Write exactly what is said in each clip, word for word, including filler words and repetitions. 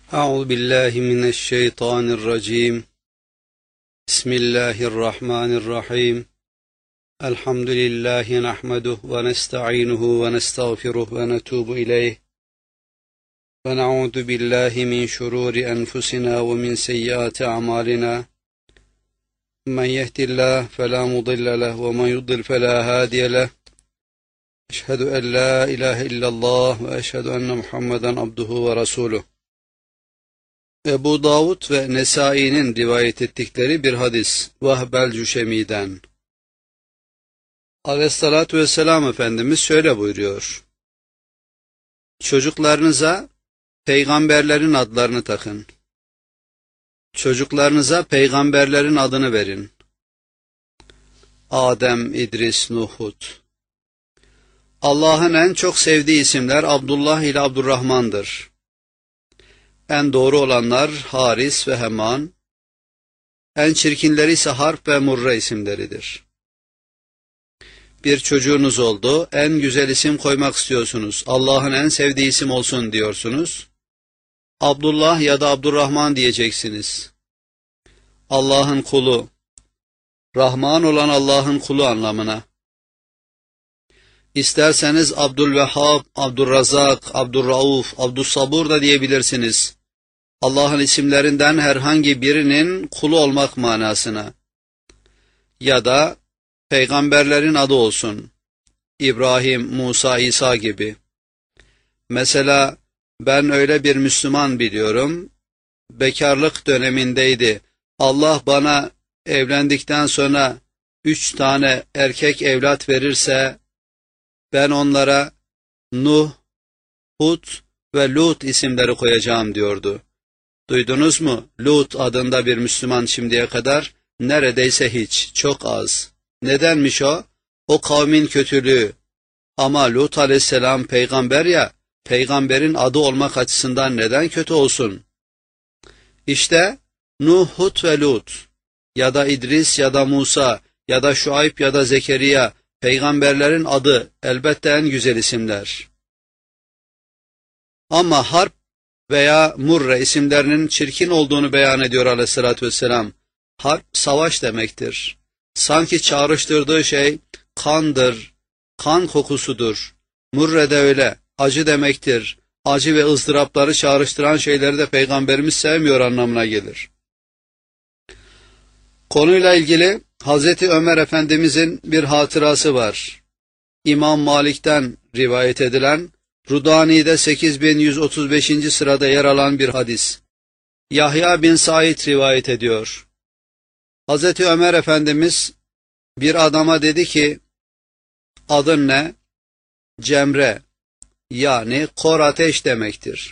أعوذ بالله من الشيطان الرجيم. بسم الله الرحمن الرحيم. الحمد لله نحمده ونستعينه ونستغفره ونتوب إليه ونعوذ بالله من شرور أنفسنا ومن سيئات أعمالنا. من يهد الله فلا مضل له ومن يضلل فلا هادي له. أشهد أن لا إله إلا الله وأشهد أن محمدا عبده ورسوله. Ebu Davud ve Nesai'nin rivayet ettikleri bir hadis. Vahb el-Cüşemi'den. Aleyhissalatü vesselam Efendimiz şöyle buyuruyor: Çocuklarınıza peygamberlerin adlarını takın. Çocuklarınıza peygamberlerin adını verin. Adem, İdris, Nuh, Hud. Allah'ın en çok sevdiği isimler Abdullah ile Abdurrahman'dır. En doğru olanlar Haris ve Heman, en çirkinleri ise Harp ve Murre isimleridir. Bir çocuğunuz oldu, en güzel isim koymak istiyorsunuz, Allah'ın en sevdiği isim olsun diyorsunuz. Abdullah ya da Abdurrahman diyeceksiniz. Allah'ın kulu, Rahman olan Allah'ın kulu anlamına. İsterseniz Abdülvehhab, Abdurrazak, Abdurrauf, Abdüssabur da diyebilirsiniz. Allah'ın isimlerinden herhangi birinin kulu olmak manasına. Ya da peygamberlerin adı olsun. İbrahim, Musa, İsa gibi. Mesela ben öyle bir Müslüman biliyorum, bekarlık dönemindeydi. Allah bana evlendikten sonra üç tane erkek evlat verirse, ben onlara Nuh, Hud ve Lut isimleri koyacağım diyordu. Duydunuz mu? Lut adında bir Müslüman şimdiye kadar neredeyse hiç, çok az. Nedenmiş o? O kavmin kötülüğü. Ama Lut aleyhisselam peygamber ya, peygamberin adı olmak açısından neden kötü olsun? İşte Nuh, Hud ve Lut ya da İdris ya da Musa ya da Şuayb ya da Zekeriya, peygamberlerin adı elbette en güzel isimler. Ama Harp veya Murre isimlerinin çirkin olduğunu beyan ediyor aleyhissalatü vesselam. Harp savaş demektir. Sanki çağrıştırdığı şey kandır, kan kokusudur. Murre de öyle, acı demektir. Acı ve ızdırapları çağrıştıran şeyleri de peygamberimiz sevmiyor anlamına gelir. Konuyla ilgili Hazreti Ömer Efendimizin bir hatırası var. İmam Malik'ten rivayet edilen, Rudani'de sekiz bin yüz otuz beşinci sırada yer alan bir hadis. Yahya bin Said rivayet ediyor. Hazreti Ömer Efendimiz bir adama dedi ki, adın ne? Cemre, yani kor ateş demektir.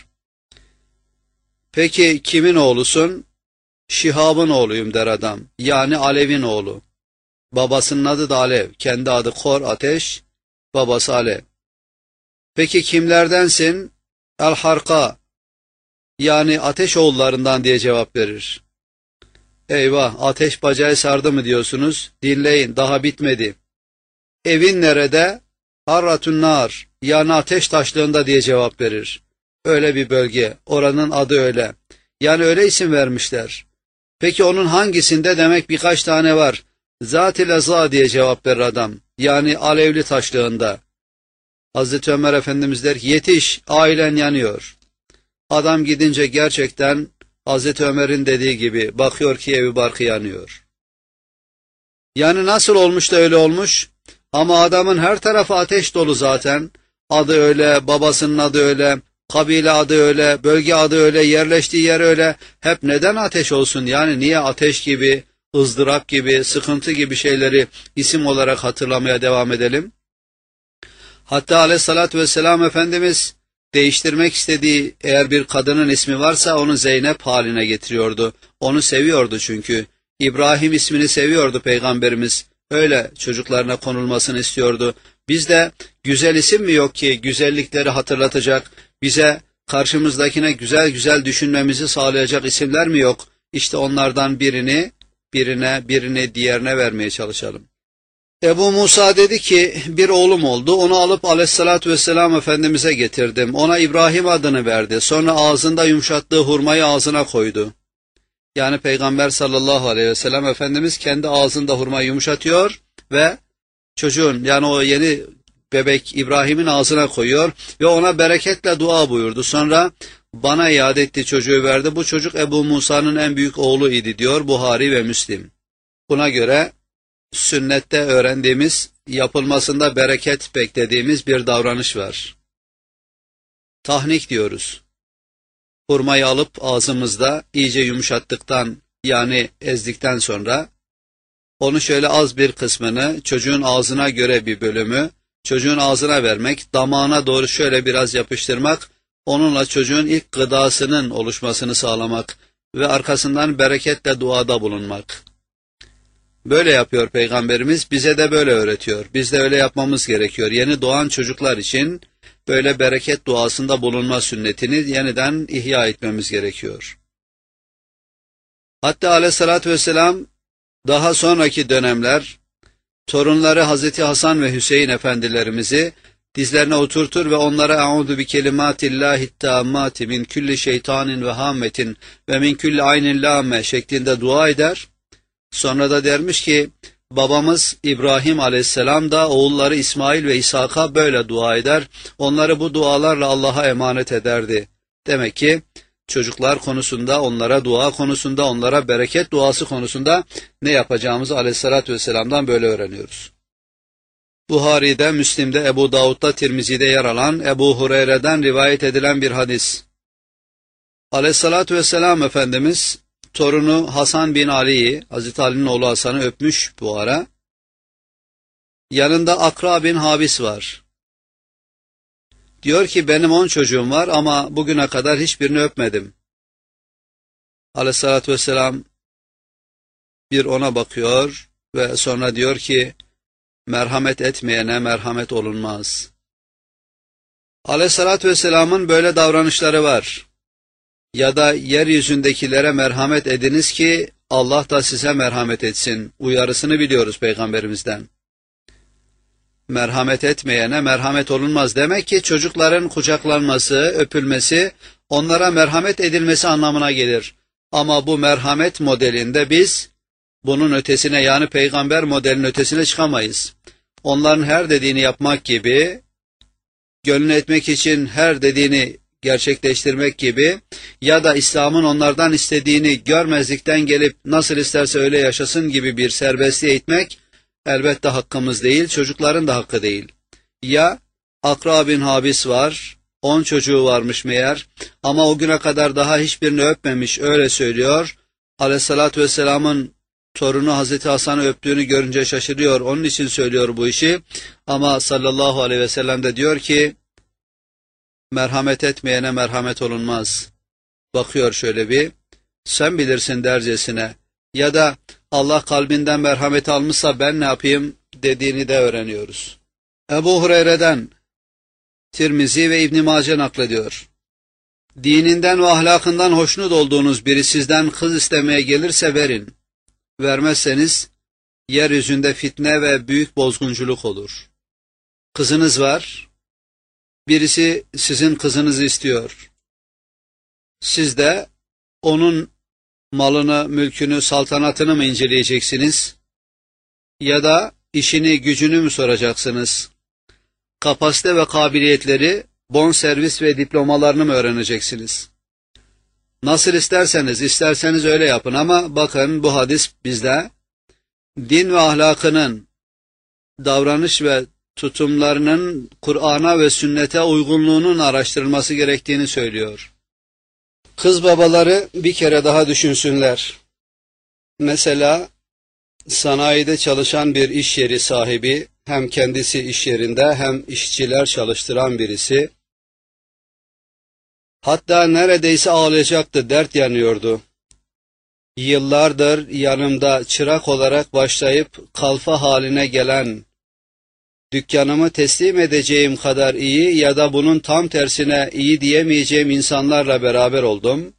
Peki kimin oğlusun? Şihab'ın oğluyum der adam, yani Alev'in oğlu. Babasının adı da Alev, kendi adı Kor ateş, babası Alev. Peki kimlerdensin? El-Harka, yani ateş oğullarından diye cevap verir. Eyvah, ateş bacağı sardı mı diyorsunuz? Dinleyin, daha bitmedi. Evin nerede? Harratun nar, yani ateş taşlığında diye cevap verir. Öyle bir bölge, oranın adı öyle. Yani öyle isim vermişler. Peki onun hangisinde? Demek birkaç tane var. Zat-ı Leza diye cevap verir adam. Yani alevli taşlığında. Hazreti Ömer Efendimiz der ki, yetiş, ailen yanıyor. Adam gidince gerçekten Hazreti Ömer'in dediği gibi bakıyor ki evi barkı yanıyor. Yani nasıl olmuş da öyle olmuş? Ama adamın her tarafı ateş dolu zaten. Adı öyle, babasının adı öyle, kabile adı öyle, bölge adı öyle, yerleştiği yer öyle. Hep neden ateş olsun? Yani niye ateş gibi, ızdırap gibi, sıkıntı gibi şeyleri isim olarak hatırlamaya devam edelim? Hatta aleyhissalatü vesselam Efendimiz değiştirmek istediği eğer bir kadının ismi varsa onu Zeynep haline getiriyordu. Onu seviyordu çünkü. İbrahim ismini seviyordu peygamberimiz. Öyle çocuklarına konulmasını istiyordu. Bizde güzel isim mi yok ki güzellikleri hatırlatacak, bize karşımızdakine güzel güzel düşünmemizi sağlayacak isimler mi yok? İşte onlardan birini birine, birini diğerine vermeye çalışalım. Ebu Musa dedi ki bir oğlum oldu, onu alıp aleyhissalatü vesselam Efendimiz'e getirdim. Ona İbrahim adını verdi. Sonra ağzında yumuşattığı hurmayı ağzına koydu. Yani Peygamber sallallahu aleyhi ve sellem Efendimiz kendi ağzında hurmayı yumuşatıyor ve çocuğun, yani o yeni bebek İbrahim'in ağzına koyuyor ve ona bereketle dua buyurdu. Sonra bana iade etti, çocuğu verdi. Bu çocuk Ebu Musa'nın en büyük oğlu idi diyor Buhari ve Müslim. Buna göre sünnette öğrendiğimiz, yapılmasında bereket beklediğimiz bir davranış var. Tahnik diyoruz. Hurmayı alıp ağzımızda iyice yumuşattıktan, yani ezdikten sonra onu şöyle az bir kısmını çocuğun ağzına göre bir bölümü çocuğun ağzına vermek, damağına doğru şöyle biraz yapıştırmak, onunla çocuğun ilk gıdasının oluşmasını sağlamak ve arkasından bereketle duada bulunmak. Böyle yapıyor Peygamberimiz, bize de böyle öğretiyor. Biz de öyle yapmamız gerekiyor. Yeni doğan çocuklar için böyle bereket duasında bulunma sünnetini yeniden ihya etmemiz gerekiyor. Hatta aleyhissalatü vesselam daha sonraki dönemler torunları Hazreti Hasan ve Hüseyin efendilerimizi dizlerine oturtur ve onlara "Eûzu bi kelimâtillâhi tâmmâti min külli şeytanin ve hâmmetin ve min külli aynin lâmme" şeklinde dua eder. Sonra da dermiş ki babamız İbrahim aleyhisselam da oğulları İsmail ve İshak'a böyle dua eder. Onları bu dualarla Allah'a emanet ederdi. Demek ki çocuklar konusunda, onlara dua konusunda, onlara bereket duası konusunda ne yapacağımızı aleyhissalatü vesselam'dan böyle öğreniyoruz. Buhari'de, Müslim'de, Ebu Davud'da, Tirmizi'de yer alan Ebu Hureyre'den rivayet edilen bir hadis. Aleyhissalatü vesselam Efendimiz torunu Hasan bin Ali'yi, Hazreti Ali'nin oğlu Hasan'ı öpmüş bu ara. Yanında Akra bin Habis var. Diyor ki benim on çocuğum var ama bugüne kadar hiçbirini öpmedim. Aleyhissalatü vesselam bir ona bakıyor ve sonra diyor ki merhamet etmeyene merhamet olunmaz. Aleyhissalatü vesselamın böyle davranışları var. Ya da yeryüzündekilere merhamet ediniz ki Allah da size merhamet etsin uyarısını biliyoruz Peygamberimizden. Merhamet etmeyene merhamet olunmaz. Demek ki çocukların kucaklanması, öpülmesi, onlara merhamet edilmesi anlamına gelir. Ama bu merhamet modelinde biz bunun ötesine, yani peygamber modelinin ötesine çıkamayız. Onların her dediğini yapmak gibi, gönlünü etmek için her dediğini gerçekleştirmek gibi ya da İslam'ın onlardan istediğini görmezlikten gelip nasıl isterse öyle yaşasın gibi bir serbestliğe itmek elbette hakkımız değil, çocukların da hakkı değil. Ya Akra bin Habis var, on çocuğu varmış meğer ama o güne kadar daha hiçbirini öpmemiş, öyle söylüyor. Aleyhissalatü vesselamın torunu Hazreti Hasan'ı öptüğünü görünce şaşırıyor, onun için söylüyor bu işi. Ama sallallahu aleyhi ve sellem de diyor ki merhamet etmeyene merhamet olunmaz. Bakıyor şöyle bir, sen bilirsin dercesine, ya da Allah kalbinden merhamet almışsa ben ne yapayım dediğini de öğreniyoruz. Ebu Hureyre'den Tirmizi ve İbn Mace naklediyor. Dininden ve ahlakından hoşnut olduğunuz biri sizden kız istemeye gelirse verin. Vermezseniz yeryüzünde fitne ve büyük bozgunculuk olur. Kızınız var, birisi sizin kızınızı istiyor. Siz de onun malını, mülkünü, saltanatını mı inceleyeceksiniz? Ya da işini, gücünü mü soracaksınız? Kapasite ve kabiliyetleri, bonservis ve diplomalarını mı öğreneceksiniz? Nasıl isterseniz, isterseniz öyle yapın ama bakın bu hadis bizde din ve ahlakının, davranış ve tutumlarının Kur'an'a ve sünnete uygunluğunun araştırılması gerektiğini söylüyor. Kız babaları bir kere daha düşünsünler. Mesela sanayide çalışan bir iş yeri sahibi, hem kendisi iş yerinde hem işçiler çalıştıran birisi, hatta neredeyse ağlayacaktı, dert yanıyordu. Yıllardır yanımda çırak olarak başlayıp kalfa haline gelen, dükkanımı teslim edeceğim kadar iyi ya da bunun tam tersine iyi diyemeyeceğim insanlarla beraber oldum.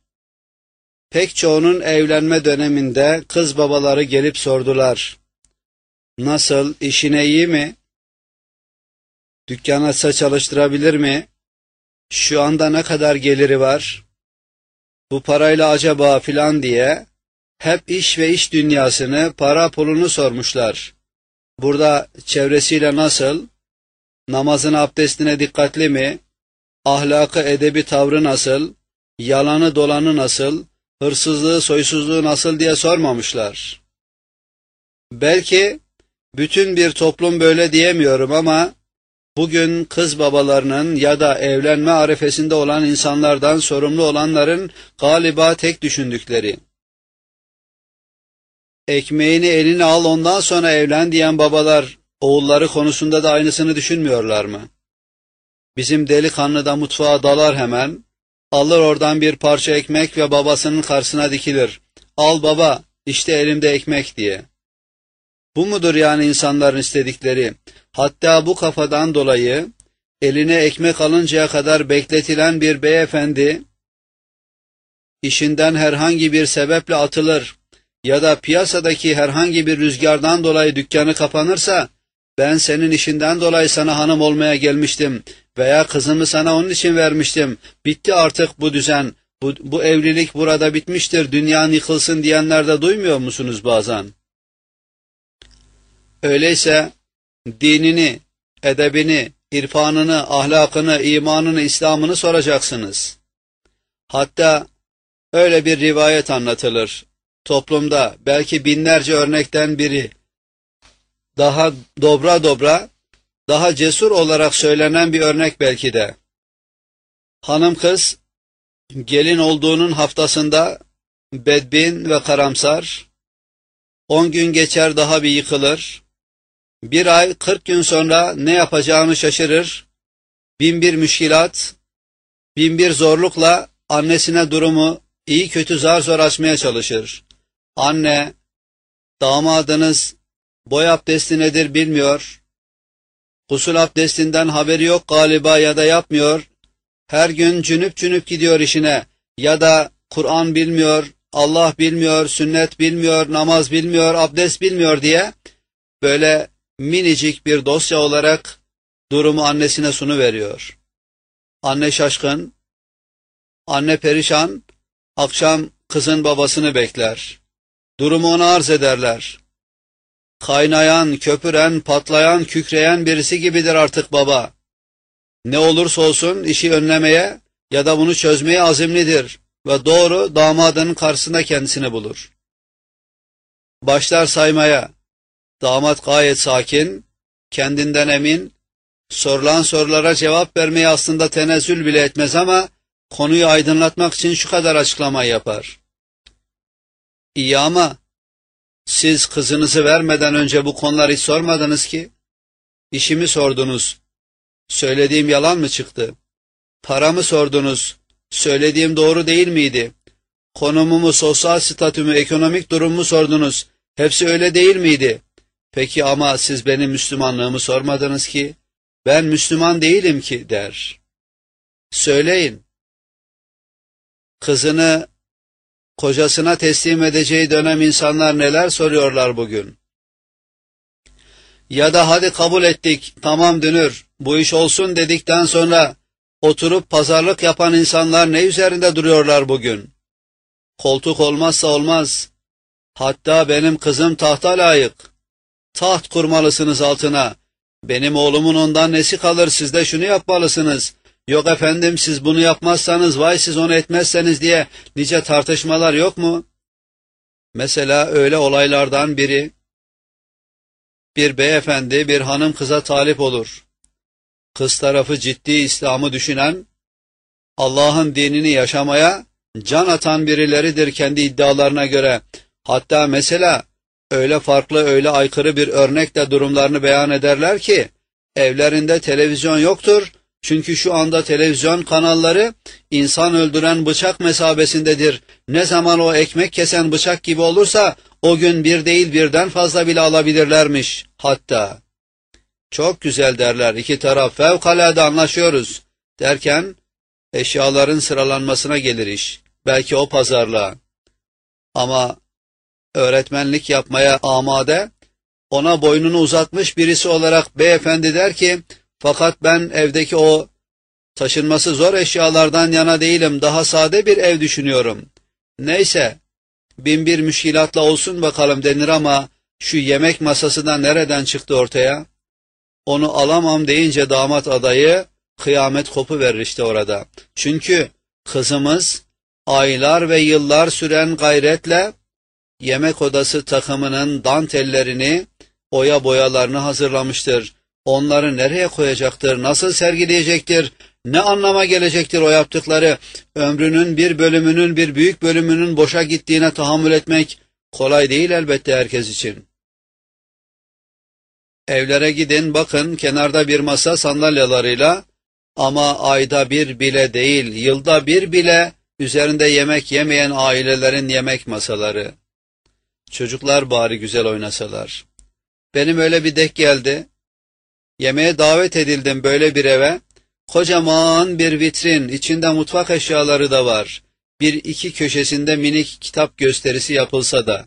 Pek çoğunun evlenme döneminde kız babaları gelip sordular. Nasıl, işine iyi mi? Dükkan açsa çalıştırabilir mi? Şu anda ne kadar geliri var? Bu parayla acaba filan diye hep iş ve iş dünyasını, para pulunu sormuşlar. Burada çevresiyle nasıl? Namazına, abdestine dikkatli mi? Ahlakı, edebi, tavrı nasıl? Yalanı, dolanı nasıl? Hırsızlığı, soysuzluğu nasıl diye sormamışlar. Belki bütün bir toplum böyle diyemiyorum ama bugün kız babalarının ya da evlenme arifesinde olan insanlardan sorumlu olanların galiba tek düşündükleri: ekmeğini eline al ondan sonra evlen diyen babalar oğulları konusunda da aynısını düşünmüyorlar mı? Bizim delikanlı da mutfağa dalar hemen, alır oradan bir parça ekmek ve babasının karşısına dikilir. Al baba, işte elimde ekmek diye. Bu mudur yani insanların istedikleri? Hatta bu kafadan dolayı eline ekmek alıncaya kadar bekletilen bir beyefendi işinden herhangi bir sebeple atılır ya da piyasadaki herhangi bir rüzgardan dolayı dükkanı kapanırsa, ben senin işinden dolayı sana hanım olmaya gelmiştim veya kızımı sana onun için vermiştim, bitti artık bu düzen, bu, bu evlilik burada bitmiştir, dünya yıkılsın diyenler de duymuyor musunuz bazen? Öyleyse dinini, edebini, irfanını, ahlakını, imanını, İslam'ını soracaksınız. Hatta öyle bir rivayet anlatılır. Toplumda belki binlerce örnekten biri, daha dobra dobra, daha cesur olarak söylenen bir örnek belki de. Hanım kız, gelin olduğunun haftasında bedbin ve karamsar, on gün geçer daha bir yıkılır, bir ay kırk gün sonra ne yapacağını şaşırır, bin bir müşkilat, bin bir zorlukla annesine durumu iyi kötü zar zor açmaya çalışır. Anne, damadınız boy abdesti nedir bilmiyor, gusül abdestinden haberi yok galiba ya da yapmıyor, her gün cünüp cünüp gidiyor işine ya da Kur'an bilmiyor, Allah bilmiyor, sünnet bilmiyor, namaz bilmiyor, abdest bilmiyor diye böyle minicik bir dosya olarak durumu annesine sunuveriyor. Anne şaşkın, anne perişan, akşam kızın babasını bekler. Durumu ona arz ederler. Kaynayan, köpüren, patlayan, kükreyen birisi gibidir artık baba. Ne olursa olsun işi önlemeye ya da bunu çözmeye azimlidir ve doğru damadının karşısında kendisini bulur. Başlar saymaya. Damat gayet sakin, kendinden emin, sorulan sorulara cevap vermeye aslında tenezzül bile etmez ama konuyu aydınlatmak için şu kadar açıklama yapar. İyi ama siz kızınızı vermeden önce bu konuları hiç sormadınız ki. İşimi sordunuz, söylediğim yalan mı çıktı? Paramı sordunuz, söylediğim doğru değil miydi? Konumumu, sosyal statümü, ekonomik durumumu sordunuz, hepsi öyle değil miydi? Peki ama siz benim Müslümanlığımı sormadınız ki, ben Müslüman değilim ki der. Söyleyin, kızını kocasına teslim edeceği dönem insanlar neler soruyorlar bugün? Ya da hadi kabul ettik, tamam dünür, bu iş olsun dedikten sonra oturup pazarlık yapan insanlar ne üzerinde duruyorlar bugün? Koltuk olmazsa olmaz, hatta benim kızım tahta layık, taht kurmalısınız altına, benim oğlumun ondan nesi kalır, siz de şunu yapmalısınız, yok efendim siz bunu yapmazsanız, vay siz onu etmezseniz diye nice tartışmalar yok mu? Mesela öyle olaylardan biri, bir beyefendi bir hanım kıza talip olur. Kız tarafı ciddi İslam'ı düşünen, Allah'ın dinini yaşamaya can atan birileridir kendi iddialarına göre. Hatta mesela öyle farklı, öyle aykırı bir örnekle durumlarını beyan ederler ki, evlerinde televizyon yoktur, çünkü şu anda televizyon kanalları insan öldüren bıçak mesabesindedir. Ne zaman o ekmek kesen bıçak gibi olursa, o gün bir değil birden fazla bile alabilirlermiş hatta. Çok güzel derler, iki taraf fevkalade anlaşıyoruz derken, eşyaların sıralanmasına gelir iş. Belki o pazarlığa. Ama öğretmenlik yapmaya amade, ona boynunu uzatmış birisi olarak beyefendi der ki, fakat ben evdeki o taşınması zor eşyalardan yana değilim, daha sade bir ev düşünüyorum. Neyse, bin bir müşkilatla olsun bakalım denir ama şu yemek masası da nereden çıktı ortaya? Onu alamam deyince damat adayı kıyamet kopuverir işte orada. Çünkü kızımız aylar ve yıllar süren gayretle yemek odası takımının dantellerini, oya boyalarını hazırlamıştır. Onları nereye koyacaktır, nasıl sergileyecektir, ne anlama gelecektir o yaptıkları? Ömrünün bir bölümünün, bir büyük bölümünün boşa gittiğine tahammül etmek kolay değil elbette herkes için. Evlere gidin, bakın kenarda bir masa sandalyalarıyla, ama ayda bir bile değil, yılda bir bile üzerinde yemek yemeyen ailelerin yemek masaları. Çocuklar bari güzel oynasalar. Benim öyle bir denk geldi. Yemeğe davet edildim böyle bir eve. Kocaman bir vitrin, içinde mutfak eşyaları da var. Bir iki köşesinde minik kitap gösterisi yapılsa da.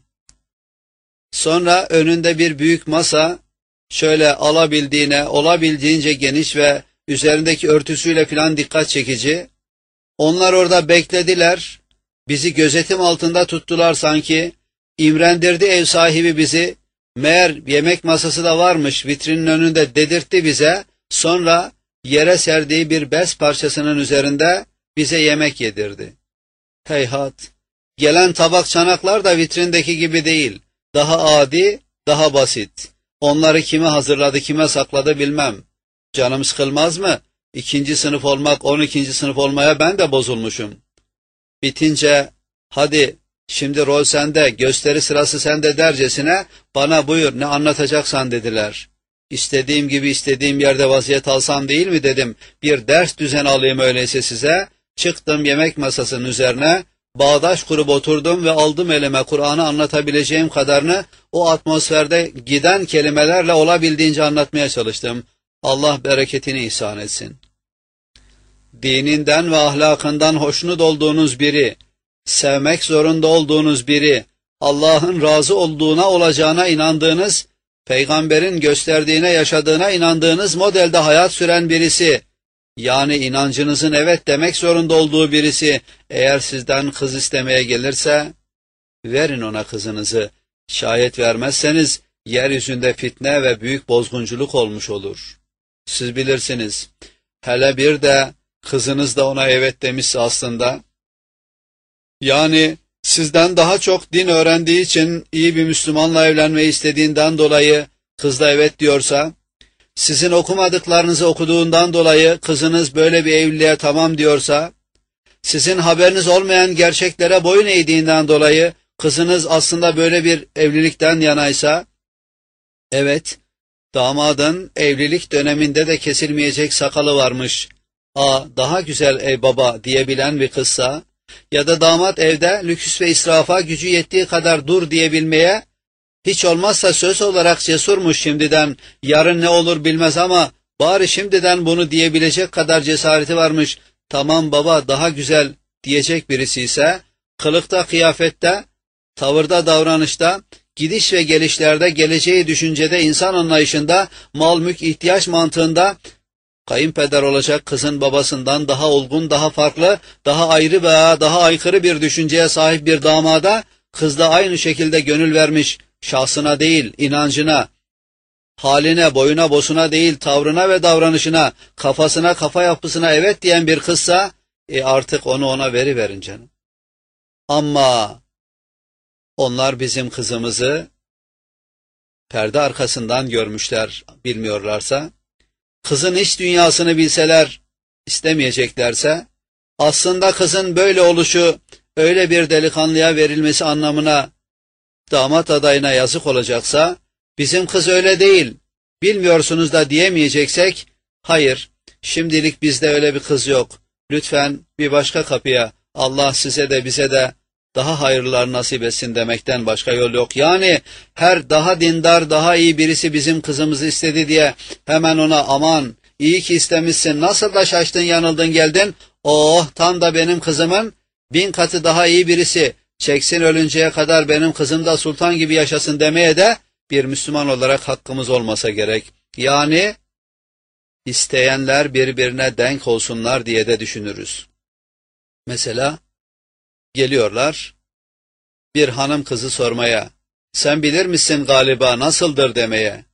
Sonra önünde bir büyük masa, şöyle alabildiğine, olabildiğince geniş ve üzerindeki örtüsüyle filan dikkat çekici. Onlar orada beklediler, bizi gözetim altında tuttular sanki. İmrendirdi ev sahibi bizi. Meğer yemek masası da varmış, vitrinin önünde dedirtti bize. Sonra yere serdiği bir bez parçasının üzerinde bize yemek yedirdi. Heyhat, gelen tabak çanaklar da vitrindeki gibi değil. Daha adi, daha basit. Onları kime hazırladı, kime sakladı bilmem. Canım sıkılmaz mı? İkinci sınıf olmak, on ikinci sınıf olmaya ben de bozulmuşum. Bitince, hadi şimdi rol sende, gösteri sırası sende dercesine, bana buyur ne anlatacaksan dediler. İstediğim gibi istediğim yerde vaziyet alsam değil mi dedim. Bir ders düzen alayım öyleyse size. Çıktım yemek masasının üzerine, bağdaş kurup oturdum ve aldım elime Kur'an'ı anlatabileceğim kadarını o atmosferde giden kelimelerle olabildiğince anlatmaya çalıştım. Allah bereketini ihsan etsin. Dininden ve ahlakından hoşnut olduğunuz biri, sevmek zorunda olduğunuz biri, Allah'ın razı olduğuna olacağına inandığınız, Peygamberin gösterdiğine yaşadığına inandığınız modelde hayat süren birisi, yani inancınızın evet demek zorunda olduğu birisi, eğer sizden kız istemeye gelirse, verin ona kızınızı. Şayet vermezseniz, yeryüzünde fitne ve büyük bozgunculuk olmuş olur. Siz bilirsiniz, hele bir de kızınız da ona evet demişse aslında, yani sizden daha çok din öğrendiği için iyi bir Müslümanla evlenmeyi istediğinden dolayı kız da evet diyorsa, sizin okumadıklarınızı okuduğundan dolayı kızınız böyle bir evliliğe tamam diyorsa, sizin haberiniz olmayan gerçeklere boyun eğdiğinden dolayı kızınız aslında böyle bir evlilikten yanaysa, evet, damadın evlilik döneminde de kesilmeyecek sakalı varmış, a daha güzel ey baba diyebilen bir kızsa, ya da damat evde lüks ve israfa gücü yettiği kadar dur diyebilmeye, hiç olmazsa söz olarak cesurmuş şimdiden, yarın ne olur bilmez ama bari şimdiden bunu diyebilecek kadar cesareti varmış, tamam baba daha güzel diyecek birisi ise, kılıkta, kıyafette, tavırda, davranışta, gidiş ve gelişlerde, geleceği düşüncede, insan anlayışında, mal mülk ihtiyaç mantığında, kayınpeder olacak kızın babasından daha olgun, daha farklı, daha ayrı veya daha aykırı bir düşünceye sahip bir damada, kız da aynı şekilde gönül vermiş, şahsına değil, inancına, haline, boyuna, bosuna değil, tavrına ve davranışına, kafasına, kafa yapısına evet diyen bir kızsa, e artık onu ona veriverin canım. Ama onlar bizim kızımızı perde arkasından görmüşler, bilmiyorlarsa, kızın iç dünyasını bilseler, istemeyeceklerse, aslında kızın böyle oluşu, öyle bir delikanlıya verilmesi anlamına, damat adayına yazık olacaksa, bizim kız öyle değil, bilmiyorsunuz da diyemeyeceksek, hayır, şimdilik bizde öyle bir kız yok, lütfen bir başka kapıya, Allah size de bize de daha hayırlar nasip etsin demekten başka yol yok. Yani her daha dindar, daha iyi birisi bizim kızımızı istedi diye hemen ona aman iyi ki istemişsin, nasıl da şaştın, yanıldın, geldin, oh tam da benim kızımın bin katı daha iyi birisi, çeksin ölünceye kadar benim kızım da sultan gibi yaşasın demeye de bir Müslüman olarak hakkımız olmasa gerek. Yani isteyenler birbirine denk olsunlar diye de düşünürüz. Mesela geliyorlar bir hanım kızı sormaya, sen bilir misin galiba nasıldır demeye.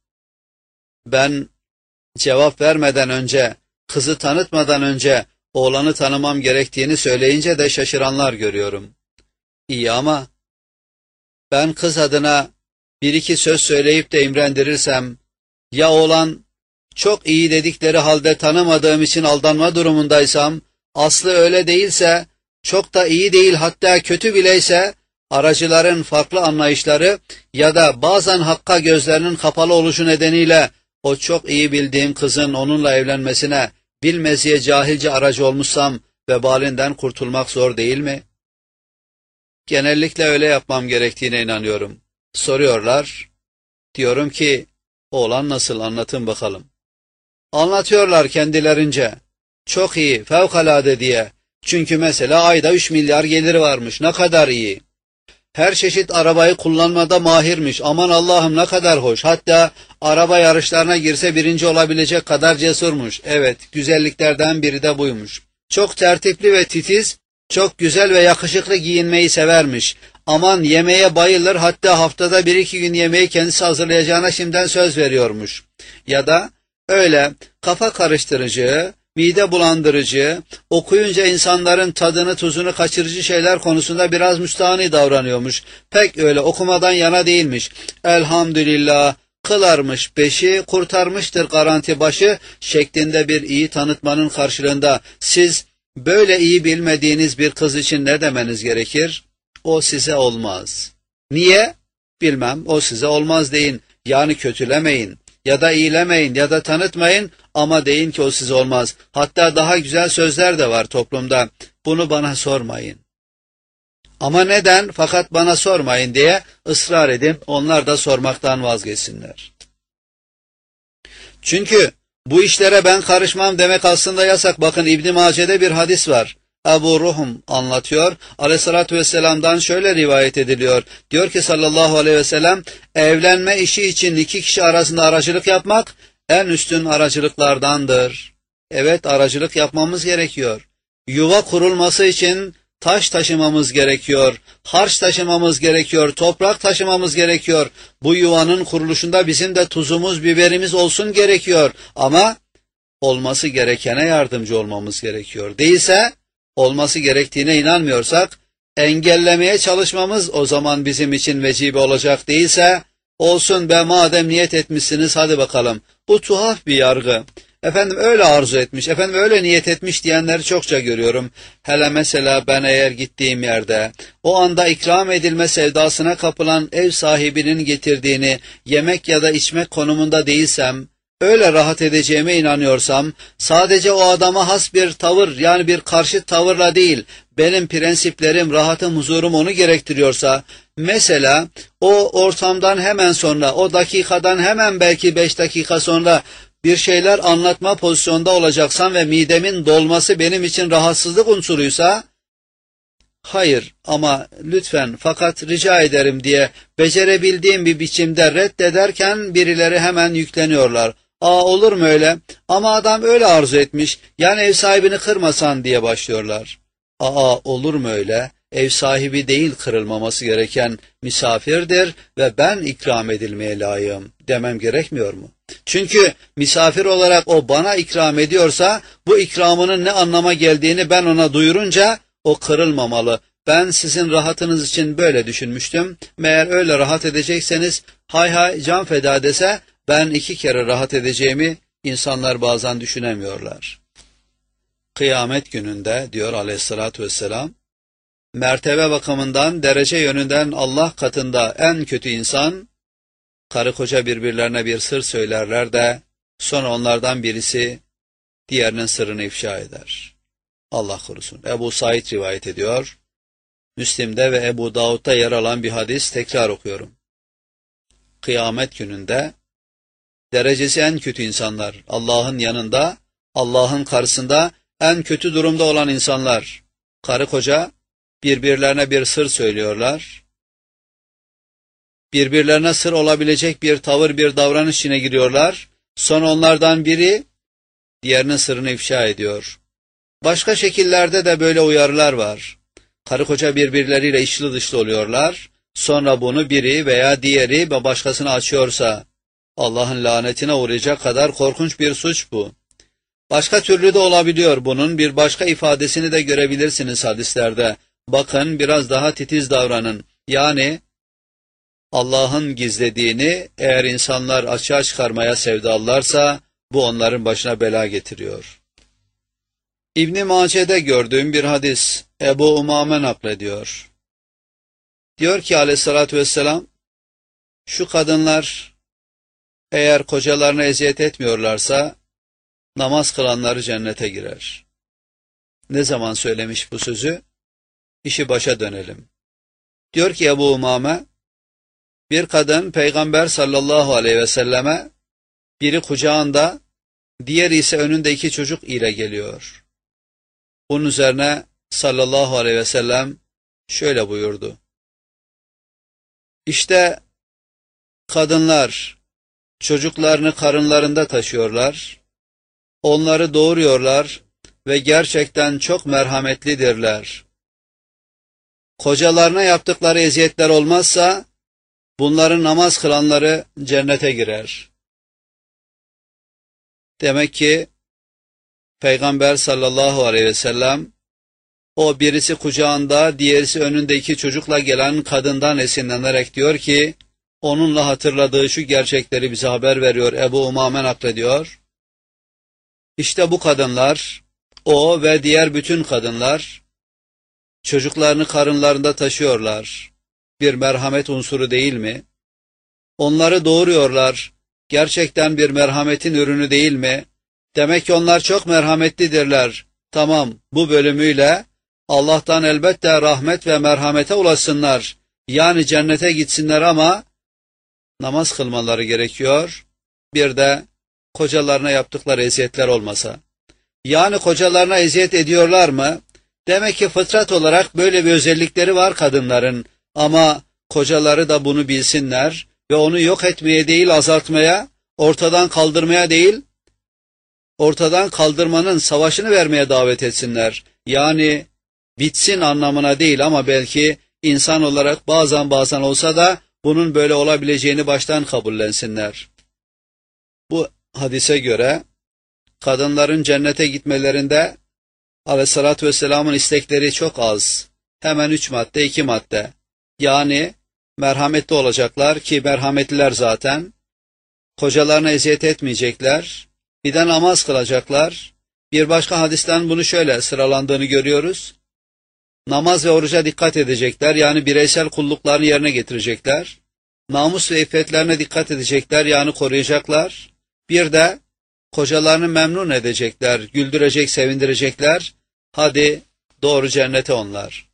Ben cevap vermeden önce, kızı tanıtmadan önce oğlanı tanımam gerektiğini söyleyince de şaşıranlar görüyorum. İyi ama ben kız adına bir iki söz söyleyip de imrendirirsem, ya oğlan çok iyi dedikleri halde tanımadığım için aldanma durumundaysam, aslı öyle değilse, çok da iyi değil hatta kötü bileyse, aracıların farklı anlayışları ya da bazen hakka gözlerinin kapalı oluşu nedeniyle o çok iyi bildiğim kızın onunla evlenmesine bilmeziye cahilce aracı olmuşsam vebalinden kurtulmak zor değil mi? Genellikle öyle yapmam gerektiğine inanıyorum. Soruyorlar, diyorum ki oğlan nasıl anlatın bakalım. Anlatıyorlar kendilerince, çok iyi, fevkalade diye. Çünkü mesela ayda üç milyar geliri varmış, ne kadar iyi. Her çeşit arabayı kullanmada mahirmiş, aman Allah'ım ne kadar hoş. Hatta araba yarışlarına girse birinci olabilecek kadar cesurmuş. Evet, güzelliklerden biri de buymuş. Çok tertipli ve titiz, çok güzel ve yakışıklı giyinmeyi severmiş. Aman yemeğe bayılır, hatta haftada bir iki gün yemeği kendisi hazırlayacağına şimdiden söz veriyormuş. Ya da öyle kafa karıştırıcı, mide bulandırıcı, okuyunca insanların tadını tuzunu kaçırıcı şeyler konusunda biraz müstahni davranıyormuş. Pek öyle okumadan yana değilmiş. Elhamdülillah, kılarmış beşi, kurtarmıştır garanti başı şeklinde bir iyi tanıtmanın karşılığında siz böyle iyi bilmediğiniz bir kız için ne demeniz gerekir? O size olmaz. Niye? Bilmem, o size olmaz deyin. Yani kötülemeyin. Ya da iyilemeyin ya da tanıtmayın ama deyin ki o size olmaz. Hatta daha güzel sözler de var toplumda. Bunu bana sormayın. Ama neden? Fakat bana sormayın diye ısrar edin. Onlar da sormaktan vazgeçsinler. Çünkü bu işlere ben karışmam demek aslında yasak. Bakın İbn-i Mace'de bir hadis var. Ebu Ruhum anlatıyor. Aleyhissalatü vesselam'dan şöyle rivayet ediliyor. Diyor ki sallallahu aleyhi ve sellem, evlenme işi için iki kişi arasında aracılık yapmak en üstün aracılıklardandır. Evet, aracılık yapmamız gerekiyor. Yuva kurulması için taş taşımamız gerekiyor. Harç taşımamız gerekiyor. Toprak taşımamız gerekiyor. Bu yuvanın kuruluşunda bizim de tuzumuz, biberimiz olsun gerekiyor. Ama olması gerekene yardımcı olmamız gerekiyor. Değilse, olması gerektiğine inanmıyorsak, engellemeye çalışmamız o zaman bizim için vecibe olacak. Değilse, olsun be madem niyet etmişsiniz hadi bakalım. Bu tuhaf bir yargı. Efendim öyle arzu etmiş, efendim öyle niyet etmiş diyenleri çokça görüyorum. Hele mesela ben eğer gittiğim yerde, o anda ikram edilme sevdasına kapılan ev sahibinin getirdiğini yemek ya da içmek konumunda değilsem, öyle rahat edeceğime inanıyorsam, sadece o adama has bir tavır yani bir karşıt tavırla değil, benim prensiplerim, rahatım, huzurum onu gerektiriyorsa, mesela o ortamdan hemen sonra, o dakikadan hemen belki beş dakika sonra bir şeyler anlatma pozisyonda olacaksam ve midemin dolması benim için rahatsızlık unsuruysa, hayır ama lütfen fakat rica ederim diye becerebildiğim bir biçimde reddederken birileri hemen yükleniyorlar. Aa olur mu öyle? Ama adam öyle arzu etmiş. Yani ev sahibini kırmasan diye başlıyorlar. Aa olur mu öyle? Ev sahibi değil kırılmaması gereken misafirdir ve ben ikram edilmeye layığım demem gerekmiyor mu? Çünkü misafir olarak o bana ikram ediyorsa bu ikramının ne anlama geldiğini ben ona duyurunca o kırılmamalı. Ben sizin rahatınız için böyle düşünmüştüm. Meğer öyle rahat edecekseniz hay hay can feda dese ben iki kere rahat edeceğimi insanlar bazen düşünemiyorlar. Kıyamet gününde diyor aleyhissalatü vesselam, mertebe bakımından, derece yönünden Allah katında en kötü insan, karı koca birbirlerine bir sır söylerler de sonra onlardan birisi diğerinin sırrını ifşa eder. Allah korusun. Ebu Said rivayet ediyor. Müslim'de ve Ebu Davud'da yer alan bir hadis, tekrar okuyorum. Kıyamet gününde derecesi en kötü insanlar, Allah'ın yanında, Allah'ın karşısında en kötü durumda olan insanlar, karı koca birbirlerine bir sır söylüyorlar. birbirlerine sır olabilecek bir tavır, bir davranış içine giriyorlar. Sonra onlardan biri diğerinin sırrını ifşa ediyor. Başka şekillerde de böyle uyarılar var. Karı koca birbirleriyle içli dışlı oluyorlar. Sonra bunu biri veya diğeri ve başkasına açıyorsa Allah'ın lanetine uğrayacak kadar korkunç bir suç bu. Başka türlü de olabiliyor bunun. Bir başka ifadesini de görebilirsiniz hadislerde. Bakın, biraz daha titiz davranın. Yani Allah'ın gizlediğini eğer insanlar açığa çıkarmaya sevdalılarsa bu onların başına bela getiriyor. İbn-i Mace'de gördüğüm bir hadis, Ebu Umame naklediyor. Diyor ki aleyhissalatü vesselam, şu kadınlar eğer kocalarına eziyet etmiyorlarsa namaz kılanları cennete girer. Ne zaman söylemiş bu sözü? İşi başa dönelim. Diyor ki Ebu Umame, bir kadın Peygamber sallallahu aleyhi ve selleme biri kucağında, diğeri ise önünde iki çocuk ile geliyor. Bunun üzerine sallallahu aleyhi ve sellem şöyle buyurdu. İşte kadınlar çocuklarını karınlarında taşıyorlar, onları doğuruyorlar ve gerçekten çok merhametlidirler. Kocalarına yaptıkları eziyetler olmazsa, bunların namaz kılanları cennete girer. Demek ki Peygamber sallallahu aleyhi ve sellem, o birisi kucağında, diğerisi önünde iki çocukla gelen kadından esinlenerek diyor ki, onunla hatırladığı şu gerçekleri bize haber veriyor. Ebu Umame naklediyor. İşte bu kadınlar, o ve diğer bütün kadınlar, çocuklarını karınlarında taşıyorlar. Bir merhamet unsuru değil mi? Onları doğuruyorlar. Gerçekten bir merhametin ürünü değil mi? Demek ki onlar çok merhametlidirler. Tamam, bu bölümüyle Allah'tan elbette rahmet ve merhamete ulaşsınlar. Yani cennete gitsinler ama namaz kılmaları gerekiyor. Bir de kocalarına yaptıkları eziyetler olmasa. Yani kocalarına eziyet ediyorlar mı? Demek ki fıtrat olarak böyle bir özellikleri var kadınların. Ama kocaları da bunu bilsinler ve onu yok etmeye değil, azaltmaya, ortadan kaldırmaya değil, ortadan kaldırmanın savaşını vermeye davet etsinler. Yani bitsin anlamına değil ama belki insan olarak bazen bazen olsa da bunun böyle olabileceğini baştan kabullensinler. Bu hadise göre kadınların cennete gitmelerinde aleyhissalatü vesselamın istekleri çok az. Hemen üç madde, iki madde. Yani merhametli olacaklar ki merhametliler zaten. Kocalarına eziyet etmeyecekler. Bir de namaz kılacaklar. Bir başka hadisten bunu şöyle sıralandığını görüyoruz. Namaz ve oruca dikkat edecekler. Yani bireysel kulluklarını yerine getirecekler. Namus ve iffetlerine dikkat edecekler. Yani koruyacaklar. Bir de kocalarını memnun edecekler. Güldürecek, sevindirecekler. Hadi doğru cennete onlar.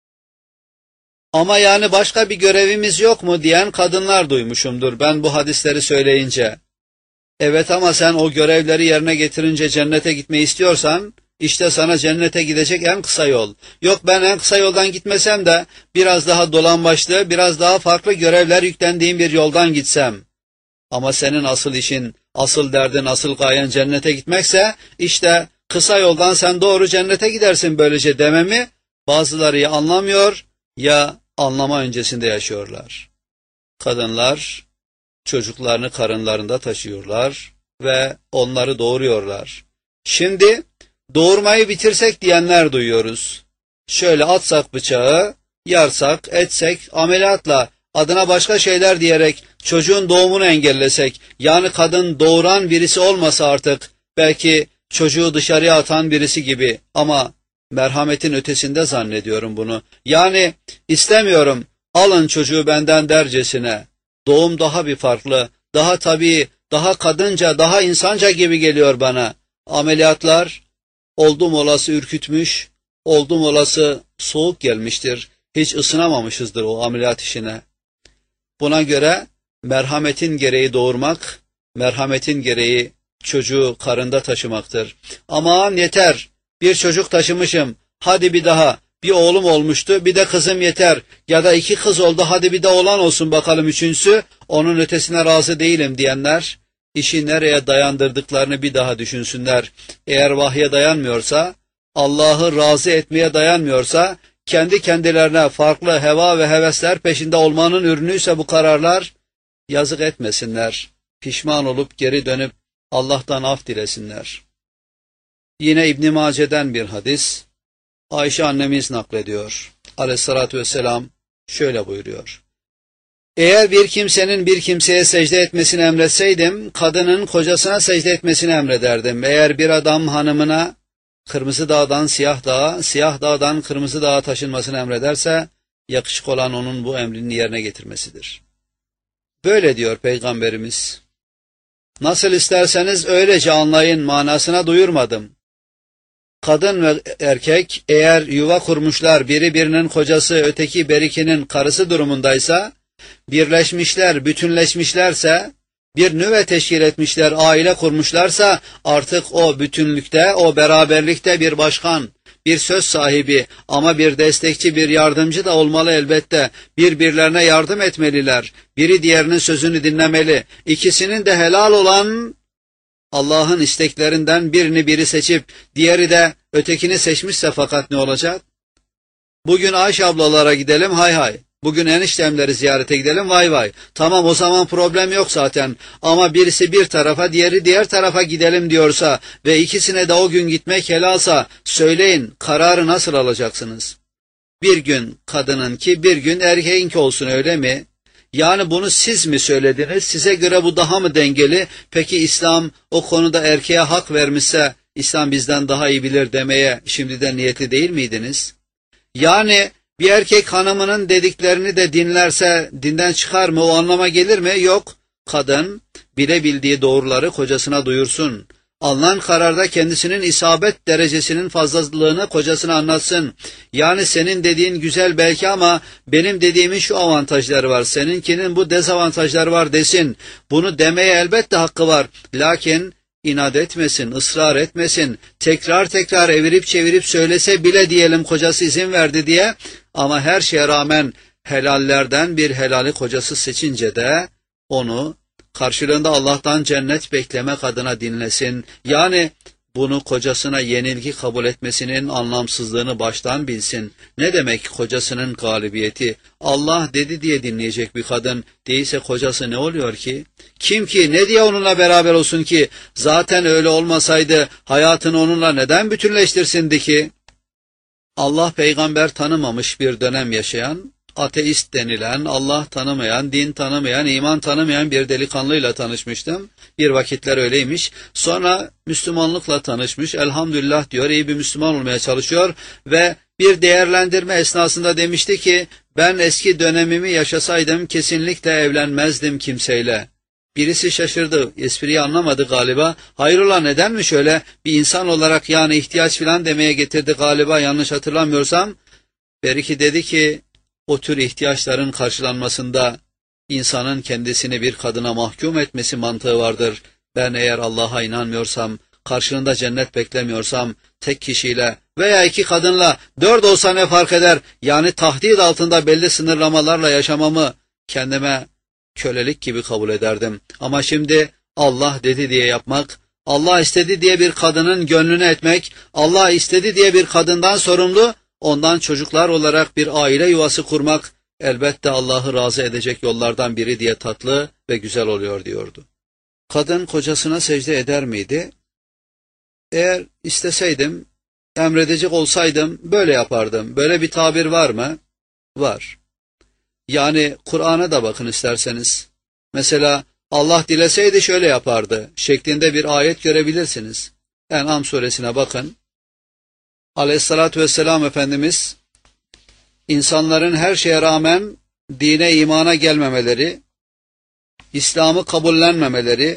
Ama yani başka bir görevimiz yok mu diyen kadınlar duymuşumdur ben bu hadisleri söyleyince. Evet ama sen o görevleri yerine getirince cennete gitmeyi istiyorsan, işte sana cennete gidecek en kısa yol. Yok ben en kısa yoldan gitmesem de biraz daha dolambaçlı, biraz daha farklı görevler yüklendiğim bir yoldan gitsem. Ama senin asıl işin, asıl derdin, asıl gayen cennete gitmekse, işte kısa yoldan sen doğru cennete gidersin böylece dememi bazıları ya anlamıyor ya anlama öncesinde yaşıyorlar. Kadınlar çocuklarını karınlarında taşıyorlar ve onları doğuruyorlar. Şimdi doğurmayı bitirsek diyenler duyuyoruz. Şöyle atsak bıçağı, yarsak, etsek, ameliyatla, adına başka şeyler diyerek çocuğun doğumunu engellesek, yani kadın doğuran birisi olmasa artık, belki çocuğu dışarıya atan birisi gibi, ama merhametin ötesinde zannediyorum bunu. Yani istemiyorum, alın çocuğu benden dercesine. Doğum daha bir farklı, daha tabii, daha kadınca, daha insanca gibi geliyor bana. Ameliyatlar oldum olası ürkütmüş, oldum olası soğuk gelmiştir. Hiç ısınamamışızdır o ameliyat işine. Buna göre merhametin gereği doğurmak, merhametin gereği çocuğu karında taşımaktır. Aman yeter, bir çocuk taşımışım, hadi bir daha, bir oğlum olmuştu, bir de kızım yeter. Ya da iki kız oldu, hadi bir de oğlan olsun bakalım üçüncüsü, onun ötesine razı değilim diyenler, işi nereye dayandırdıklarını bir daha düşünsünler. Eğer vahye dayanmıyorsa, Allah'ı razı etmeye dayanmıyorsa, kendi kendilerine farklı heva ve hevesler peşinde olmanın ürünüyse bu kararlar, yazık etmesinler. Pişman olup geri dönüp Allah'tan af dilesinler. Yine İbn Mace'den bir hadis, Ayşe annemiz naklediyor. Aleyhissalatü vesselam şöyle buyuruyor. Eğer bir kimsenin bir kimseye secde etmesini emretseydim, kadının kocasına secde etmesini emrederdim. Eğer bir adam hanımına kırmızı dağdan siyah dağa, siyah dağdan kırmızı dağa taşınmasını emrederse, yakışık olan onun bu emrini yerine getirmesidir. Böyle diyor Peygamberimiz. Nasıl isterseniz öylece anlayın manasına duyurmadım. Kadın ve erkek eğer yuva kurmuşlar, biri birinin kocası, öteki berikinin karısı durumundaysa, birleşmişler, bütünleşmişlerse, bir nüve teşkil etmişler, aile kurmuşlarsa, artık o bütünlükte, o beraberlikte bir başkan, bir söz sahibi ama bir destekçi, bir yardımcı da olmalı elbette. Birbirlerine yardım etmeliler. Biri diğerinin sözünü dinlemeli. İkisinin de helal olan Allah'ın isteklerinden birini biri seçip diğeri de ötekini seçmişse fakat ne olacak? Bugün Ayşe ablalara gidelim, hay hay. Bugün eniştemleri ziyarete gidelim, vay vay. Tamam, o zaman problem yok zaten. Ama birisi bir tarafa, diğeri diğer tarafa gidelim diyorsa ve ikisine de o gün gitmek helalsa, söyleyin, kararı nasıl alacaksınız? Bir gün kadınınki, bir gün erkeğinki olsun, öyle mi? Yani bunu siz mi söylediniz? Size göre bu daha mı dengeli? Peki İslam o konuda erkeğe hak vermişse, İslam bizden daha iyi bilir demeye şimdiden niyetli değil miydiniz? Yani bir erkek hanımının dediklerini de dinlerse dinden çıkar mı, o anlama gelir mi? Yok. Kadın bilebildiği doğruları kocasına duyursun. Alınan kararda kendisinin isabet derecesinin fazlalığını kocasına anlatsın. Yani senin dediğin güzel belki ama benim dediğimin şu avantajları var, seninkinin bu dezavantajları var desin. Bunu demeye elbette hakkı var. Lakin inat etmesin, ısrar etmesin, tekrar tekrar evirip çevirip söylese bile diyelim kocası izin verdi diye, ama her şeye rağmen helallerden bir helali kocası seçince de onu karşılığında Allah'tan cennet beklemek adına dinlesin. Yani bunu kocasına yenilgi kabul etmesinin anlamsızlığını baştan bilsin. Ne demek kocasının galibiyeti? Allah dedi diye dinleyecek bir kadın, değilse kocası ne oluyor ki? Kim ki, ne diye onunla beraber olsun ki? Zaten öyle olmasaydı hayatını onunla neden bütünleştirsindi ki? Allah peygamber tanımamış bir dönem yaşayan, ateist denilen, Allah tanımayan, din tanımayan, iman tanımayan bir delikanlıyla tanışmıştım. Bir vakitler öyleymiş. Sonra Müslümanlıkla tanışmış. Elhamdülillah diyor, iyi bir Müslüman olmaya çalışıyor ve bir değerlendirme esnasında demişti ki, ben eski dönemimi yaşasaydım kesinlikle evlenmezdim kimseyle. Birisi şaşırdı, espriyi anlamadı galiba. Hayrola, nedenmiş öyle? Bir insan olarak yani ihtiyaç filan demeye getirdi galiba, yanlış hatırlamıyorsam. Beriki dedi ki, o tür ihtiyaçların karşılanmasında insanın kendisini bir kadına mahkum etmesi mantığı vardır. Ben eğer Allah'a inanmıyorsam, karşılığında cennet beklemiyorsam, tek kişiyle veya iki kadınla, dört olsa ne fark eder? Yani tahdid altında belli sınırlamalarla yaşamamı kendime kölelik gibi kabul ederdim. Ama şimdi Allah dedi diye yapmak, Allah istedi diye bir kadının gönlünü etmek, Allah istedi diye bir kadından sorumlu, ondan çocuklar olarak bir aile yuvası kurmak elbette Allah'ı razı edecek yollardan biri diye tatlı ve güzel oluyor diyordu. Kadın kocasına secde eder miydi? Eğer isteseydim, emredecek olsaydım böyle yapardım. Böyle bir tabir var mı? Var. Yani Kur'an'a da bakın isterseniz. Mesela Allah dileseydi şöyle yapardı şeklinde bir ayet görebilirsiniz. En'am suresine bakın. Aleyhissalatü vesselam Efendimiz, insanların her şeye rağmen dine imana gelmemeleri, İslam'ı kabullenmemeleri,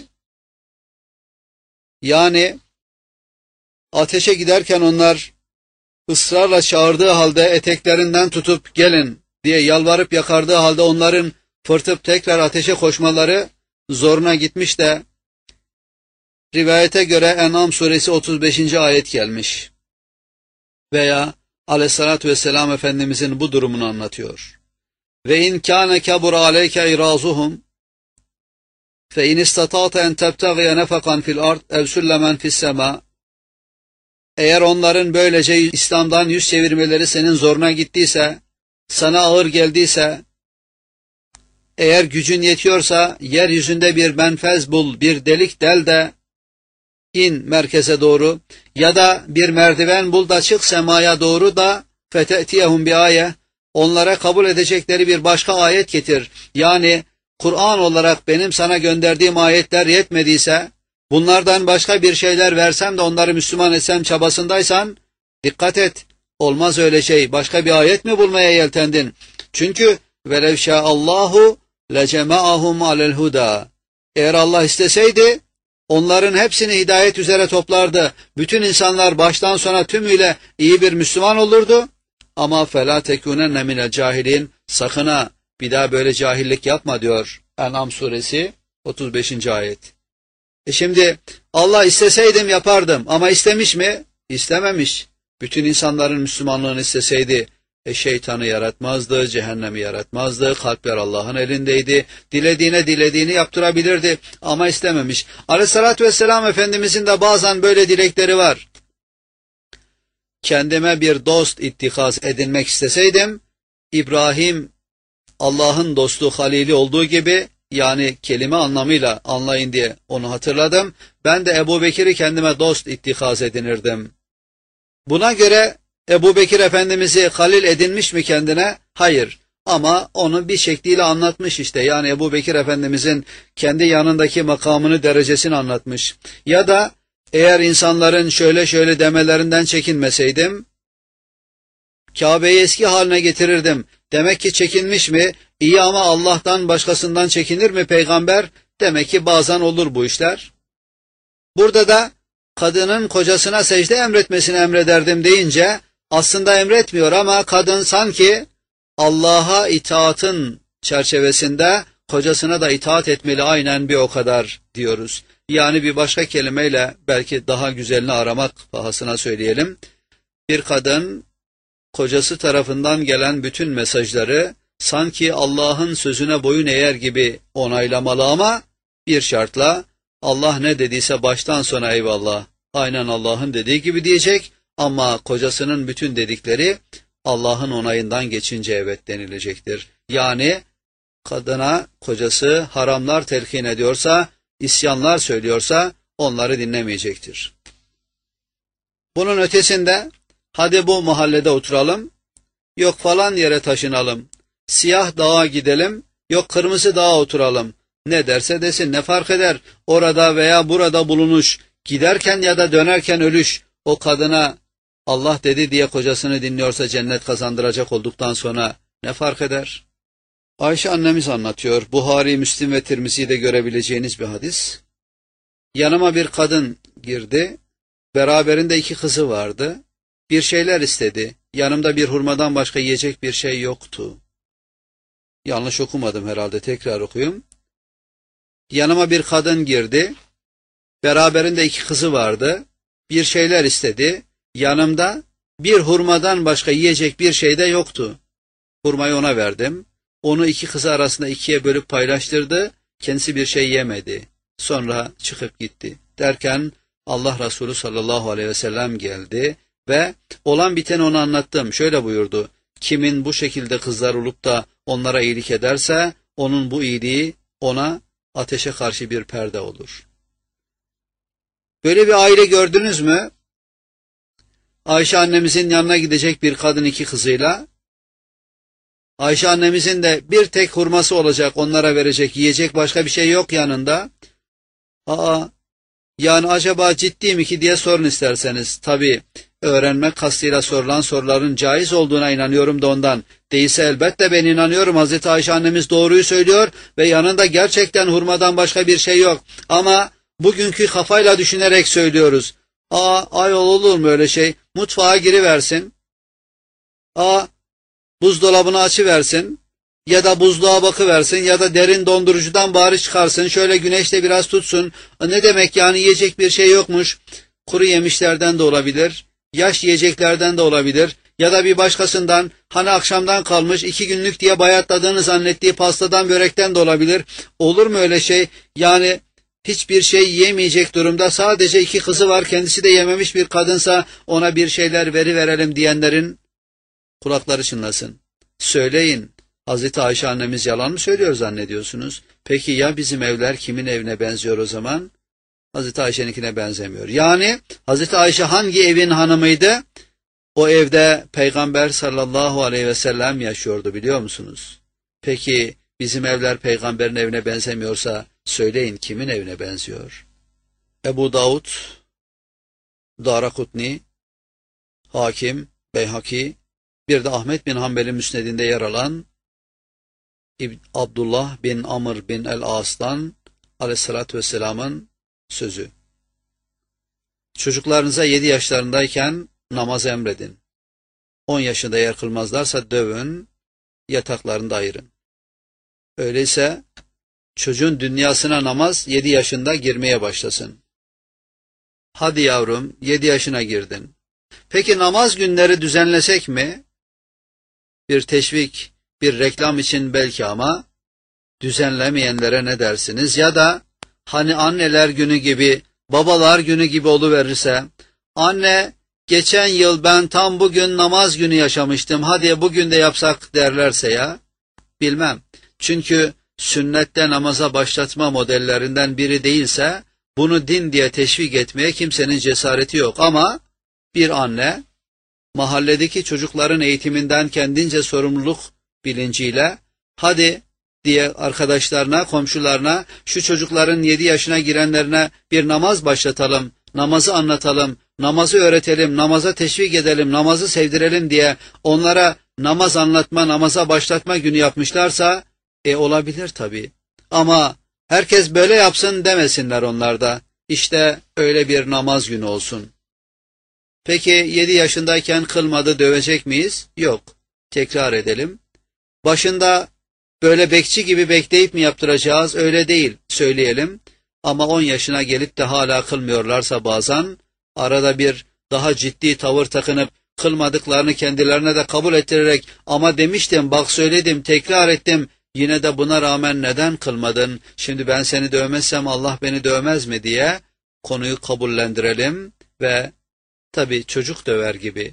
yani ateşe giderken onlar ısrarla çağırdığı halde eteklerinden tutup gelin diye yalvarıp yakardığı halde onların fırtıp tekrar ateşe koşmaları zoruna gitmiş de rivayete göre En'am suresi otuz beşinci ayet gelmiş. Veya Aleyhissalatü vesselam Efendimizin bu durumunu anlatıyor. Ve in kâne kebura aleyke irazuhum fe in istata'te en tebtegiye nefakan fil ard ev süllemen fis sema. Eğer onların böylece İslam'dan yüz çevirmeleri senin zoruna gittiyse, sana ağır geldiyse, eğer gücün yetiyorsa yeryüzünde bir menfez bul, bir delik del de in merkeze doğru, ya da bir merdiven bul da çık semaya doğru da fete'tiyehum bi aye, onlara kabul edecekleri bir başka ayet getir. Yani Kur'an olarak benim sana gönderdiğim ayetler yetmediyse, bunlardan başka bir şeyler versem de onları Müslüman etsem çabasındaysan, dikkat et, olmaz öyle şey. Başka bir ayet mi bulmaya yeltendin? Çünkü velev şâallahu lecema'ahum alel huda. Eğer Allah isteseydi, onların hepsini hidayet üzere toplardı. Bütün insanlar baştan sona tümüyle iyi bir Müslüman olurdu. Ama felâ tekûnenne minel cahilin. Sakın ha, bir daha böyle cahillik yapma diyor En'am suresi otuz beşinci ayet. E şimdi Allah isteseydim yapardım ama istemiş mi? İstememiş. Bütün insanların Müslümanlığını isteseydi e şeytanı yaratmazdı, cehennemi yaratmazdı, kalpler Allah'ın elindeydi, dilediğine dilediğini yaptırabilirdi ama istememiş. Aleyhissalatü vesselam Efendimizin de bazen böyle dilekleri var. Kendime bir dost ittikaz edinmek isteseydim, İbrahim Allah'ın dostu Halili olduğu gibi, yani kelime anlamıyla anlayın diye onu hatırladım, ben de Ebu Bekir'i kendime dost ittikaz edinirdim. Buna göre Ebu Bekir Efendimiz'i halil edinmiş mi kendine? Hayır. Ama onu bir şekliyle anlatmış işte. Yani Ebu Bekir Efendimiz'in kendi yanındaki makamını, derecesini anlatmış. Ya da eğer insanların şöyle şöyle demelerinden çekinmeseydim, Kabe'yi eski haline getirirdim. Demek ki çekinmiş mi? İyi ama Allah'tan başkasından çekinir mi peygamber? Demek ki bazen olur bu işler. Burada da kadının kocasına secde emretmesini emrederdim deyince, aslında emretmiyor ama kadın sanki Allah'a itaatın çerçevesinde kocasına da itaat etmeli, aynen bir o kadar diyoruz. Yani bir başka kelimeyle belki daha güzelini aramak pahasına söyleyelim. Bir kadın kocası tarafından gelen bütün mesajları sanki Allah'ın sözüne boyun eğer gibi onaylamalı ama bir şartla, Allah ne dediyse baştan sona eyvallah, aynen Allah'ın dediği gibi diyecek ama kocasının bütün dedikleri Allah'ın onayından geçince evet denilecektir. Yani kadına kocası haramlar telkin ediyorsa, isyanlar söylüyorsa onları dinlemeyecektir. Bunun ötesinde hadi bu mahallede oturalım, yok falan yere taşınalım, siyah dağa gidelim, yok kırmızı dağa oturalım. Ne derse desin, ne fark eder? Orada veya burada bulunuş, giderken ya da dönerken ölüş, o kadına Allah dedi diye kocasını dinliyorsa cennet kazandıracak olduktan sonra ne fark eder? Ayşe annemiz anlatıyor, Buhari, Müslim ve Tirmizi'de görebileceğiniz bir hadis. Yanıma bir kadın girdi, beraberinde iki kızı vardı, bir şeyler istedi, yanımda bir hurmadan başka yiyecek bir şey yoktu. Yanlış okumadım herhalde, tekrar okuyayım. Yanıma bir kadın girdi, beraberinde iki kızı vardı, bir şeyler istedi, yanımda bir hurmadan başka yiyecek bir şey de yoktu. Hurmayı ona verdim, onu iki kızı arasında ikiye bölüp paylaştırdı, kendisi bir şey yemedi, sonra çıkıp gitti. Derken Allah Resulü sallallahu aleyhi ve sellem geldi ve olan biteni ona anlattım, şöyle buyurdu, kimin bu şekilde kızlar olup da onlara iyilik ederse, onun bu iyiliği ona ateşe karşı bir perde olur. Böyle bir aile gördünüz mü? Ayşe annemizin yanına gidecek bir kadın iki kızıyla, Ayşe annemizin de bir tek hurması olacak, onlara verecek, yiyecek başka bir şey yok yanında. Aa, yani acaba ciddi mi ki diye sorun isterseniz. Tabii öğrenmek kastıyla sorulan soruların caiz olduğuna inanıyorum da ondan. Değilse elbette ben inanıyorum, Hazreti Ayşe annemiz doğruyu söylüyor ve yanında gerçekten hurmadan başka bir şey yok. Ama bugünkü kafayla düşünerek söylüyoruz. Aa, ayol olur mu öyle şey? Mutfağa giriversin. Aa, buzdolabını açıversin. Ya da buzluğa bakıversin ya da derin dondurucudan bari çıkarsın. Şöyle güneşte biraz tutsun. Ne demek yani, yiyecek bir şey yokmuş. Kuru yemişlerden de olabilir. Yaş yiyeceklerden de olabilir. ya da bir başkasından hani akşamdan kalmış iki günlük diye bayatladığını zannettiği pastadan börekten de olabilir. Olur mu öyle şey? Yani hiçbir şey yiyemeyecek durumda sadece iki kızı var, kendisi de yememiş bir kadınsa ona bir şeyler veri verelim diyenlerin kulakları çınlasın. Söyleyin, Hazreti Ayşe annemiz yalan mı söylüyor zannediyorsunuz? Peki ya bizim evler kimin evine benziyor o zaman? Hazreti Ayşe'ninkine benzemiyor. Yani Hazreti Ayşe hangi evin hanımıydı? O evde Peygamber sallallahu aleyhi ve sellem yaşıyordu, biliyor musunuz? Peki bizim evler Peygamberin evine benzemiyorsa söyleyin kimin evine benziyor? Ebu Davud, Darakutni, Hakim, Beyhaki, bir de Ahmet bin Hanbel'in müsnedinde yer alan Abdullah bin Amr bin el-As'tan aleyhissalatü vesselamın sözü. Çocuklarınıza yedi yaşlarındayken namaz emredin. On yaşında eğer kılmazlarsa dövün, yataklarında ayırın. Öyleyse çocuğun dünyasına namaz yedi yaşında girmeye başlasın. Hadi yavrum, yedi yaşına girdin. Peki namaz günleri düzenlesek mi? Bir teşvik, bir reklam için belki ama düzenlemeyenlere ne dersiniz? Ya da hani anneler günü gibi, babalar günü gibi oluverirse, anne geçen yıl ben tam bugün namaz günü yaşamıştım, hadi bugün de yapsak derlerse ya, bilmem. Çünkü sünnette namaza başlatma modellerinden biri değilse, bunu din diye teşvik etmeye kimsenin cesareti yok. Ama bir anne, mahalledeki çocukların eğitiminden kendince sorumluluk bilinciyle, hadi diye arkadaşlarına, komşularına, şu çocukların yedi yaşına girenlerine bir namaz başlatalım, namazı anlatalım, namazı öğretelim, namaza teşvik edelim, namazı sevdirelim diye onlara namaz anlatma, namaza başlatma günü yapmışlarsa, e olabilir tabii. Ama herkes böyle yapsın demesinler onlar da. İşte öyle bir namaz günü olsun. Peki yedi yaşındayken kılmadı, dövecek miyiz? Yok. Tekrar edelim. Başında böyle bekçi gibi bekleyip mi yaptıracağız? Öyle değil, söyleyelim. Ama on yaşına gelip de hala kılmıyorlarsa bazen, arada bir daha ciddi tavır takınıp, kılmadıklarını kendilerine de kabul ettirerek, ama demiştim, bak söyledim, tekrar ettim, yine de buna rağmen neden kılmadın? Şimdi ben seni dövmezsem Allah beni dövmez mi diye konuyu kabullendirelim ve tabii çocuk döver gibi,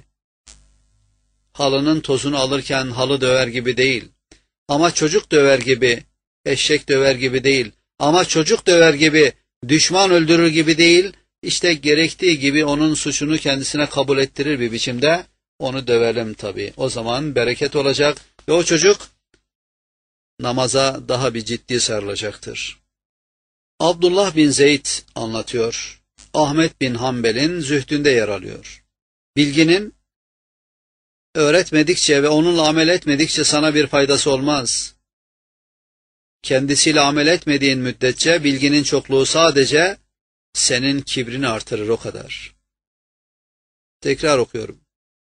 halının tozunu alırken halı döver gibi değil, ama çocuk döver gibi, eşek döver gibi değil, ama çocuk döver gibi, düşman öldürür gibi değil, işte gerektiği gibi onun suçunu kendisine kabul ettirir bir biçimde onu dövelim tabii. O zaman bereket olacak ve o çocuk namaza daha bir ciddi sarılacaktır. Abdullah bin Zeyd anlatıyor. Ahmet bin Hanbel'in zühdünde yer alıyor. Bilginin öğretmedikçe ve onunla amel etmedikçe sana bir faydası olmaz. Kendisiyle amel etmediğin müddetçe bilginin çokluğu sadece senin kibrini artırır, o kadar. Tekrar okuyorum.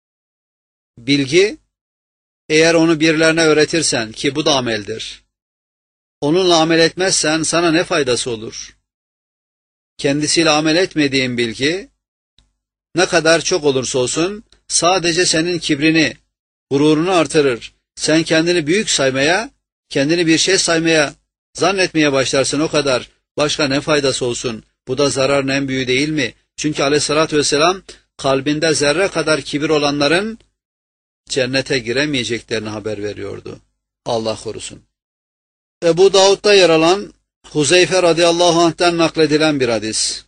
Bilgi, eğer onu birilerine öğretirsen, ki bu da ameldir, onunla amel etmezsen sana ne faydası olur? Kendisiyle amel etmediğin bilgi, ne kadar çok olursa olsun, sadece senin kibrini, gururunu artırır. Sen kendini büyük saymaya, kendini bir şey saymaya, zannetmeye başlarsın, o kadar. Başka ne faydası olsun? Bu da zararın en büyüğü değil mi? Çünkü aleyhissalatü vesselam, kalbinde zerre kadar kibir olanların cennete giremeyeceklerini haber veriyordu. Allah korusun. Ebu Davud'da yer alan Huzeyfe radıyallahu anh'ten nakledilen bir hadis.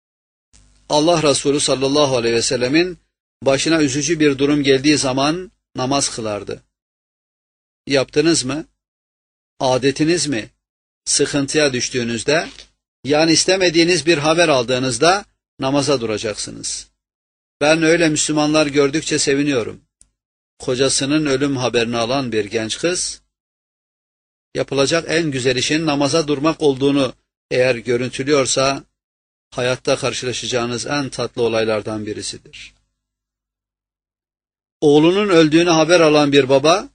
Allah Resulü sallallahu aleyhi ve sellemin başına üzücü bir durum geldiği zaman namaz kılardı. Yaptınız mı? Adetiniz mi? Sıkıntıya düştüğünüzde, yani istemediğiniz bir haber aldığınızda namaza duracaksınız. Ben öyle Müslümanlar gördükçe seviniyorum. Kocasının ölüm haberini alan bir genç kız, yapılacak en güzel işin namaza durmak olduğunu eğer görüntülüyorsa, hayatta karşılaşacağınız en tatlı olaylardan birisidir. Oğlunun öldüğünü haber alan bir baba,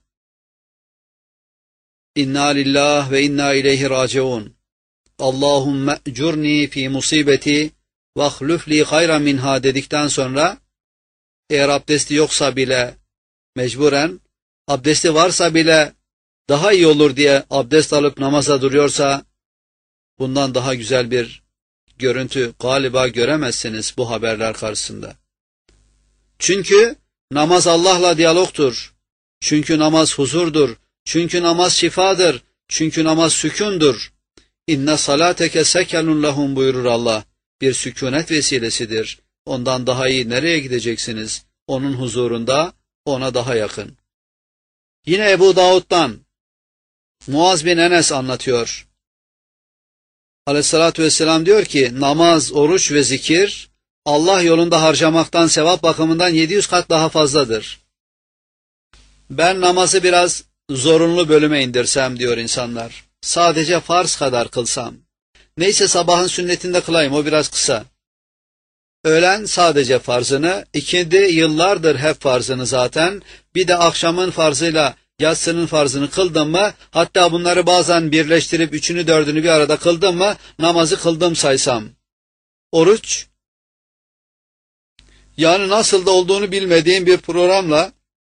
İnna lillah ve inna ileyhi raciun. Allahümme ecurni fi musibeti ve ahluf li hayra minha dedikten sonra, eğer abdesti yoksa bile mecburen abdesti varsa bile daha iyi olur diye abdest alıp namaza duruyorsa, bundan daha güzel bir görüntü galiba göremezsiniz bu haberler karşısında. Çünkü namaz Allah'la diyalogtur. Çünkü namaz huzurdur. Çünkü namaz şifadır. Çünkü namaz sükundur. İnne salateke sekenun lehum buyurur Allah. Bir sükunet vesilesidir. Ondan daha iyi nereye gideceksiniz? Onun huzurunda, ona daha yakın. Yine Ebu Davud'dan Muaz bin Enes anlatıyor. Aleyhissalatü vesselam diyor ki, namaz, oruç ve zikir Allah yolunda harcamaktan sevap bakımından yedi yüz kat daha fazladır. Ben namazı biraz zorunlu bölüme indirsem diyor insanlar. Sadece farz kadar kılsam. Neyse sabahın sünnetinde kılayım, o biraz kısa. Öğlen sadece farzını, ikindi yıllardır hep farzını zaten, bir de akşamın farzıyla yatsının farzını kıldım mı, hatta bunları bazen birleştirip üçünü dördünü bir arada kıldım mı, namazı kıldım saysam. Oruç, yani nasıl da olduğunu bilmediğim bir programla,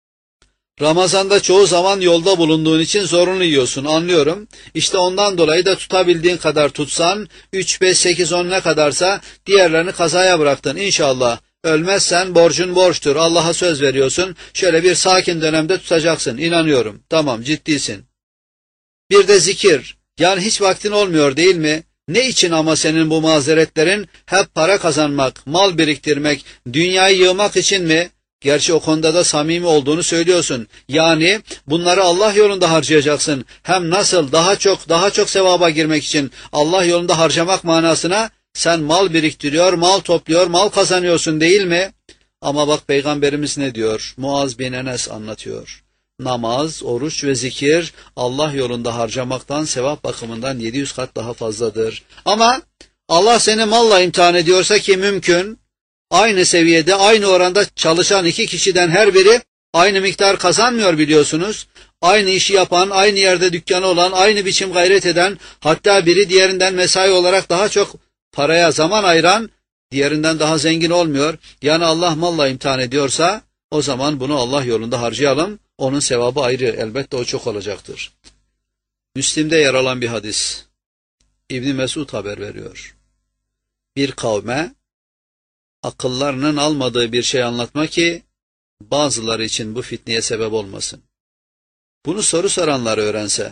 Ramazan'da çoğu zaman yolda bulunduğun için zorunlu yiyorsun, anlıyorum. İşte ondan dolayı da tutabildiğin kadar tutsan, üç, beş, sekiz, on ne kadarsa diğerlerini kazaya bıraktın inşallah. Ölmezsen borcun borçtur, Allah'a söz veriyorsun, şöyle bir sakin dönemde tutacaksın, inanıyorum. Tamam, ciddisin. Bir de zikir, yani hiç vaktin olmuyor değil mi? Ne için ama senin bu mazeretlerin? Hep para kazanmak, mal biriktirmek, dünyayı yığmak için mi? Gerçi o konuda da samimi olduğunu söylüyorsun. Yani bunları Allah yolunda harcayacaksın. Hem nasıl daha çok daha çok sevaba girmek için Allah yolunda harcamak manasına sen mal biriktiriyor, mal topluyor, mal kazanıyorsun değil mi? Ama bak Peygamberimiz ne diyor? Muaz bin Enes anlatıyor. Namaz, oruç ve zikir Allah yolunda harcamaktan sevap bakımından yedi yüz kat daha fazladır. Ama Allah seni malla imtihan ediyorsa ki mümkün, aynı seviyede, aynı oranda çalışan iki kişiden her biri aynı miktar kazanmıyor biliyorsunuz. Aynı işi yapan, aynı yerde dükkanı olan, aynı biçim gayret eden, hatta biri diğerinden mesai olarak daha çok paraya zaman ayıran, diğerinden daha zengin olmuyor. Yani Allah malla imtihan ediyorsa, o zaman bunu Allah yolunda harcayalım. Onun sevabı ayrı, elbette o çok olacaktır. Müslim'de yer alan bir hadis. İbn Mesud haber veriyor. Bir kavme akıllarının almadığı bir şey anlatma ki bazıları için bu fitneye sebep olmasın. Bunu soru soranlar öğrense,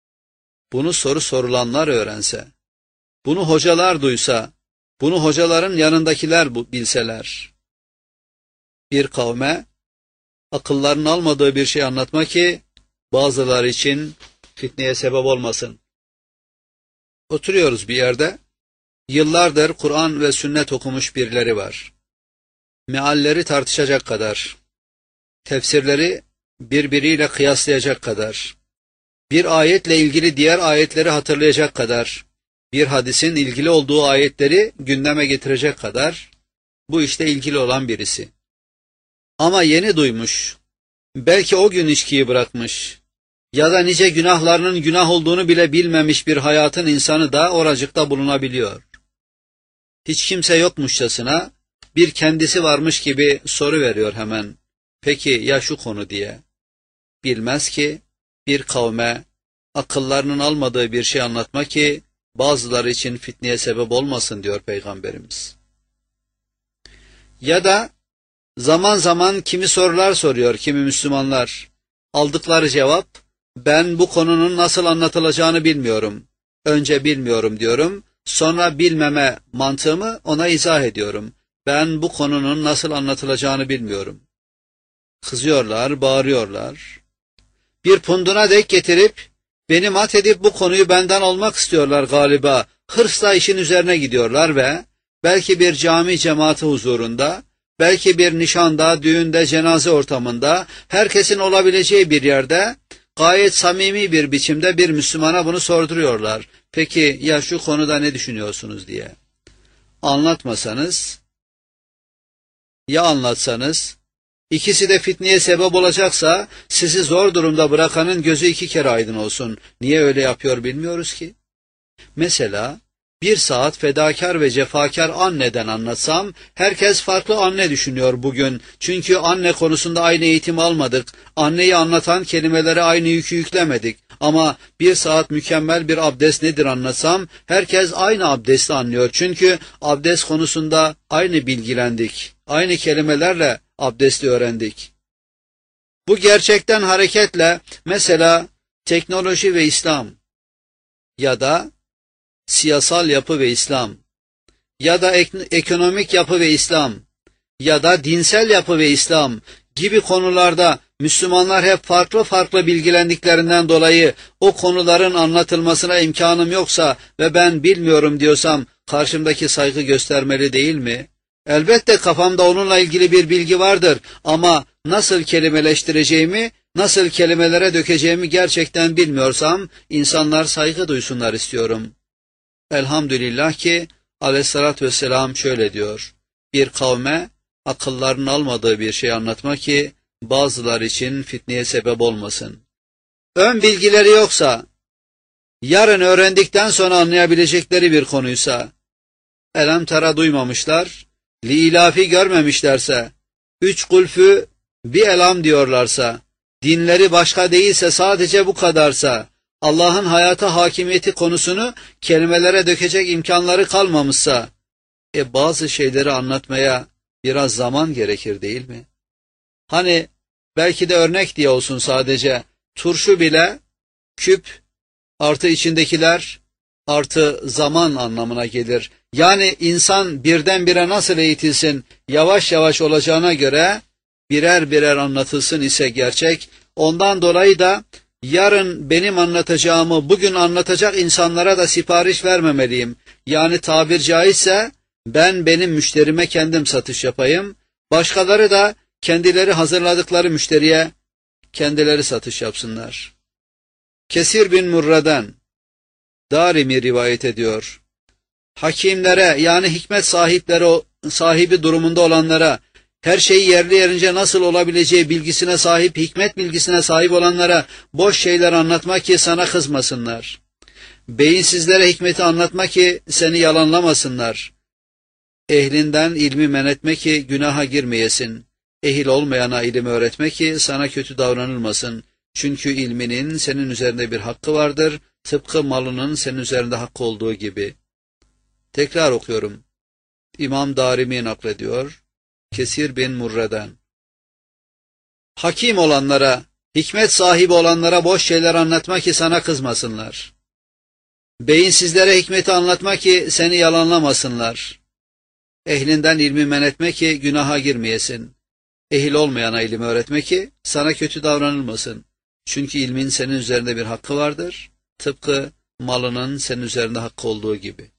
bunu soru sorulanlar öğrense, bunu hocalar duysa, bunu hocaların yanındakiler bilseler, bir kavme akıllarının almadığı bir şey anlatma ki bazıları için fitneye sebep olmasın. Oturuyoruz bir yerde, yıllardır Kur'an ve sünnet okumuş birileri var. Mealleri tartışacak kadar, tefsirleri birbiriyle kıyaslayacak kadar, bir ayetle ilgili diğer ayetleri hatırlayacak kadar, bir hadisin ilgili olduğu ayetleri gündeme getirecek kadar, bu işte ilgili olan birisi. Ama yeni duymuş, belki o gün içkiyi bırakmış ya da nice günahlarının günah olduğunu bile bilmemiş bir hayatın insanı da oracıkta bulunabiliyor. Hiç kimse yokmuşçasına bir kendisi varmış gibi soru veriyor hemen. Peki ya şu konu diye. Bilmez ki bir kavme akıllarının almadığı bir şey anlatma ki bazıları için fitneye sebep olmasın diyor Peygamberimiz. Ya da zaman zaman kimi sorular soruyor kimi Müslümanlar. Aldıkları cevap, ben bu konunun nasıl anlatılacağını bilmiyorum. Önce bilmiyorum diyorum, sonra bilmeme mantığımı ona izah ediyorum. Ben bu konunun nasıl anlatılacağını bilmiyorum. Kızıyorlar, bağırıyorlar. Bir punduna dek getirip, beni mat edip bu konuyu benden almak istiyorlar galiba. Hırsla işin üzerine gidiyorlar ve belki bir cami cemaati huzurunda, belki bir nişanda, düğünde, cenaze ortamında, herkesin olabileceği bir yerde, gayet samimi bir biçimde bir Müslümana bunu sorduruyorlar. Peki ya şu konuda ne düşünüyorsunuz diye. Anlatmasanız, ya anlatsanız, ikisi de fitneye sebep olacaksa, sizi zor durumda bırakanın gözü iki kere aydın olsun. Niye öyle yapıyor bilmiyoruz ki. Mesela, bir saat fedakar ve cefakar anneden anlatsam, herkes farklı anne düşünüyor bugün. Çünkü anne konusunda aynı eğitim almadık. Anneyi anlatan kelimelere aynı yükü yüklemedik. Ama bir saat mükemmel bir abdest nedir anlatsam, herkes aynı abdesti anlıyor. Çünkü abdest konusunda aynı bilgilendik. Aynı kelimelerle abdesti öğrendik. Bu gerçekten hareketle mesela teknoloji ve İslam ya da siyasal yapı ve İslam ya da ek ekonomik yapı ve İslam ya da dinsel yapı ve İslam gibi konularda Müslümanlar hep farklı farklı bilgilendiklerinden dolayı o konuların anlatılmasına imkanım yoksa ve ben bilmiyorum diyorsam karşımdaki saygı göstermeli değil mi? Elbette kafamda onunla ilgili bir bilgi vardır ama nasıl kelimeleştireceğimi, nasıl kelimelere dökeceğimi gerçekten bilmiyorsam insanlar saygı duysunlar istiyorum. Elhamdülillah ki aleyhissalatü vesselam şöyle diyor: bir kavme akıllarının almadığı bir şey anlatma ki bazılar için fitneye sebep olmasın. Ön bilgileri yoksa, yarın öğrendikten sonra anlayabilecekleri bir konuysa, elem tera duymamışlar, liilafi görmemişlerse, üç kulfü bir elam diyorlarsa, dinleri başka değilse sadece bu kadarsa, Allah'ın hayata hakimiyeti konusunu kelimelere dökecek imkanları kalmamışsa, e bazı şeyleri anlatmaya biraz zaman gerekir değil mi? Hani belki de örnek diye olsun sadece, turşu bile küp artı içindekiler artı zaman anlamına gelir. Yani insan birdenbire nasıl eğitilsin, yavaş yavaş olacağına göre birer birer anlatılsın ise gerçek. Ondan dolayı da yarın benim anlatacağımı bugün anlatacak insanlara da sipariş vermemeliyim. Yani tabir caizse ben benim müşterime kendim satış yapayım, başkaları da kendileri hazırladıkları müşteriye kendileri satış yapsınlar. Kesir bin Murre'den Darimi rivayet ediyor: hakimlere yani hikmet sahipleri sahibi durumunda olanlara, her şeyi yerli yerince nasıl olabileceği bilgisine sahip, hikmet bilgisine sahip olanlara boş şeyler anlatma ki sana kızmasınlar. Beyinsizlere hikmeti anlatma ki seni yalanlamasınlar. Ehlinden ilmi men etme ki günaha girmeyesin. Ehil olmayana ilim öğretme ki sana kötü davranılmasın. Çünkü ilminin senin üzerinde bir hakkı vardır, tıpkı malının senin üzerinde hakkı olduğu gibi. Tekrar okuyorum. İmam Darimi naklediyor, Kesir bin Murre'den: hakim olanlara, hikmet sahibi olanlara boş şeyler anlatma ki sana kızmasınlar. Beyinsizlere hikmeti anlatma ki seni yalanlamasınlar. Ehlinden ilmi men etme ki günaha girmeyesin. Ehil olmayana ilim öğretme ki sana kötü davranılmasın. Çünkü ilmin senin üzerinde bir hakkı vardır, tıpkı malının senin üzerinde hakkı olduğu gibi.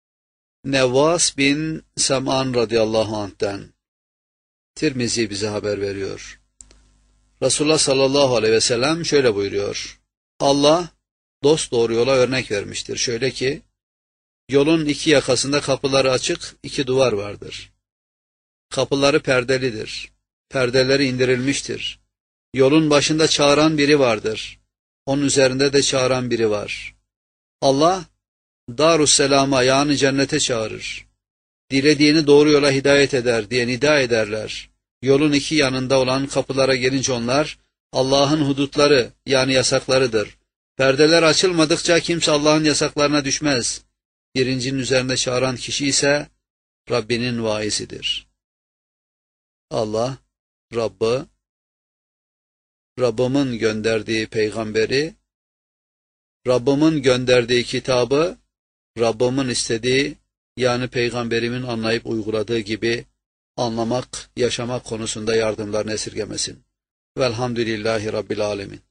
Nevvas bin Sem'an radıyallahu anh'ten Tirmizi bize haber veriyor. Resulullah sallallahu aleyhi ve sellem şöyle buyuruyor: Allah dost doğru yola örnek vermiştir. Şöyle ki, yolun iki yakasında kapıları açık iki duvar vardır. Kapıları perdelidir. Perdeleri indirilmiştir. Yolun başında çağıran biri vardır. Onun üzerinde de çağıran biri var. Allah Darusselam'a yani cennete çağırır. Dilediğini doğru yola hidayet eder diye nida ederler. Yolun iki yanında olan kapılara gelince onlar Allah'ın hudutları yani yasaklarıdır. Perdeler açılmadıkça kimse Allah'ın yasaklarına düşmez. Birincinin üzerinde çağıran kişi ise Rabbinin vaisidir. Allah, Rabbı, Rabbimin gönderdiği peygamberi, Rabbimin gönderdiği kitabı, Rabbimin istediği yani peygamberimin anlayıp uyguladığı gibi anlamak, yaşamak konusunda yardımlarını esirgemesin. Velhamdülillahi Rabbil Alemin.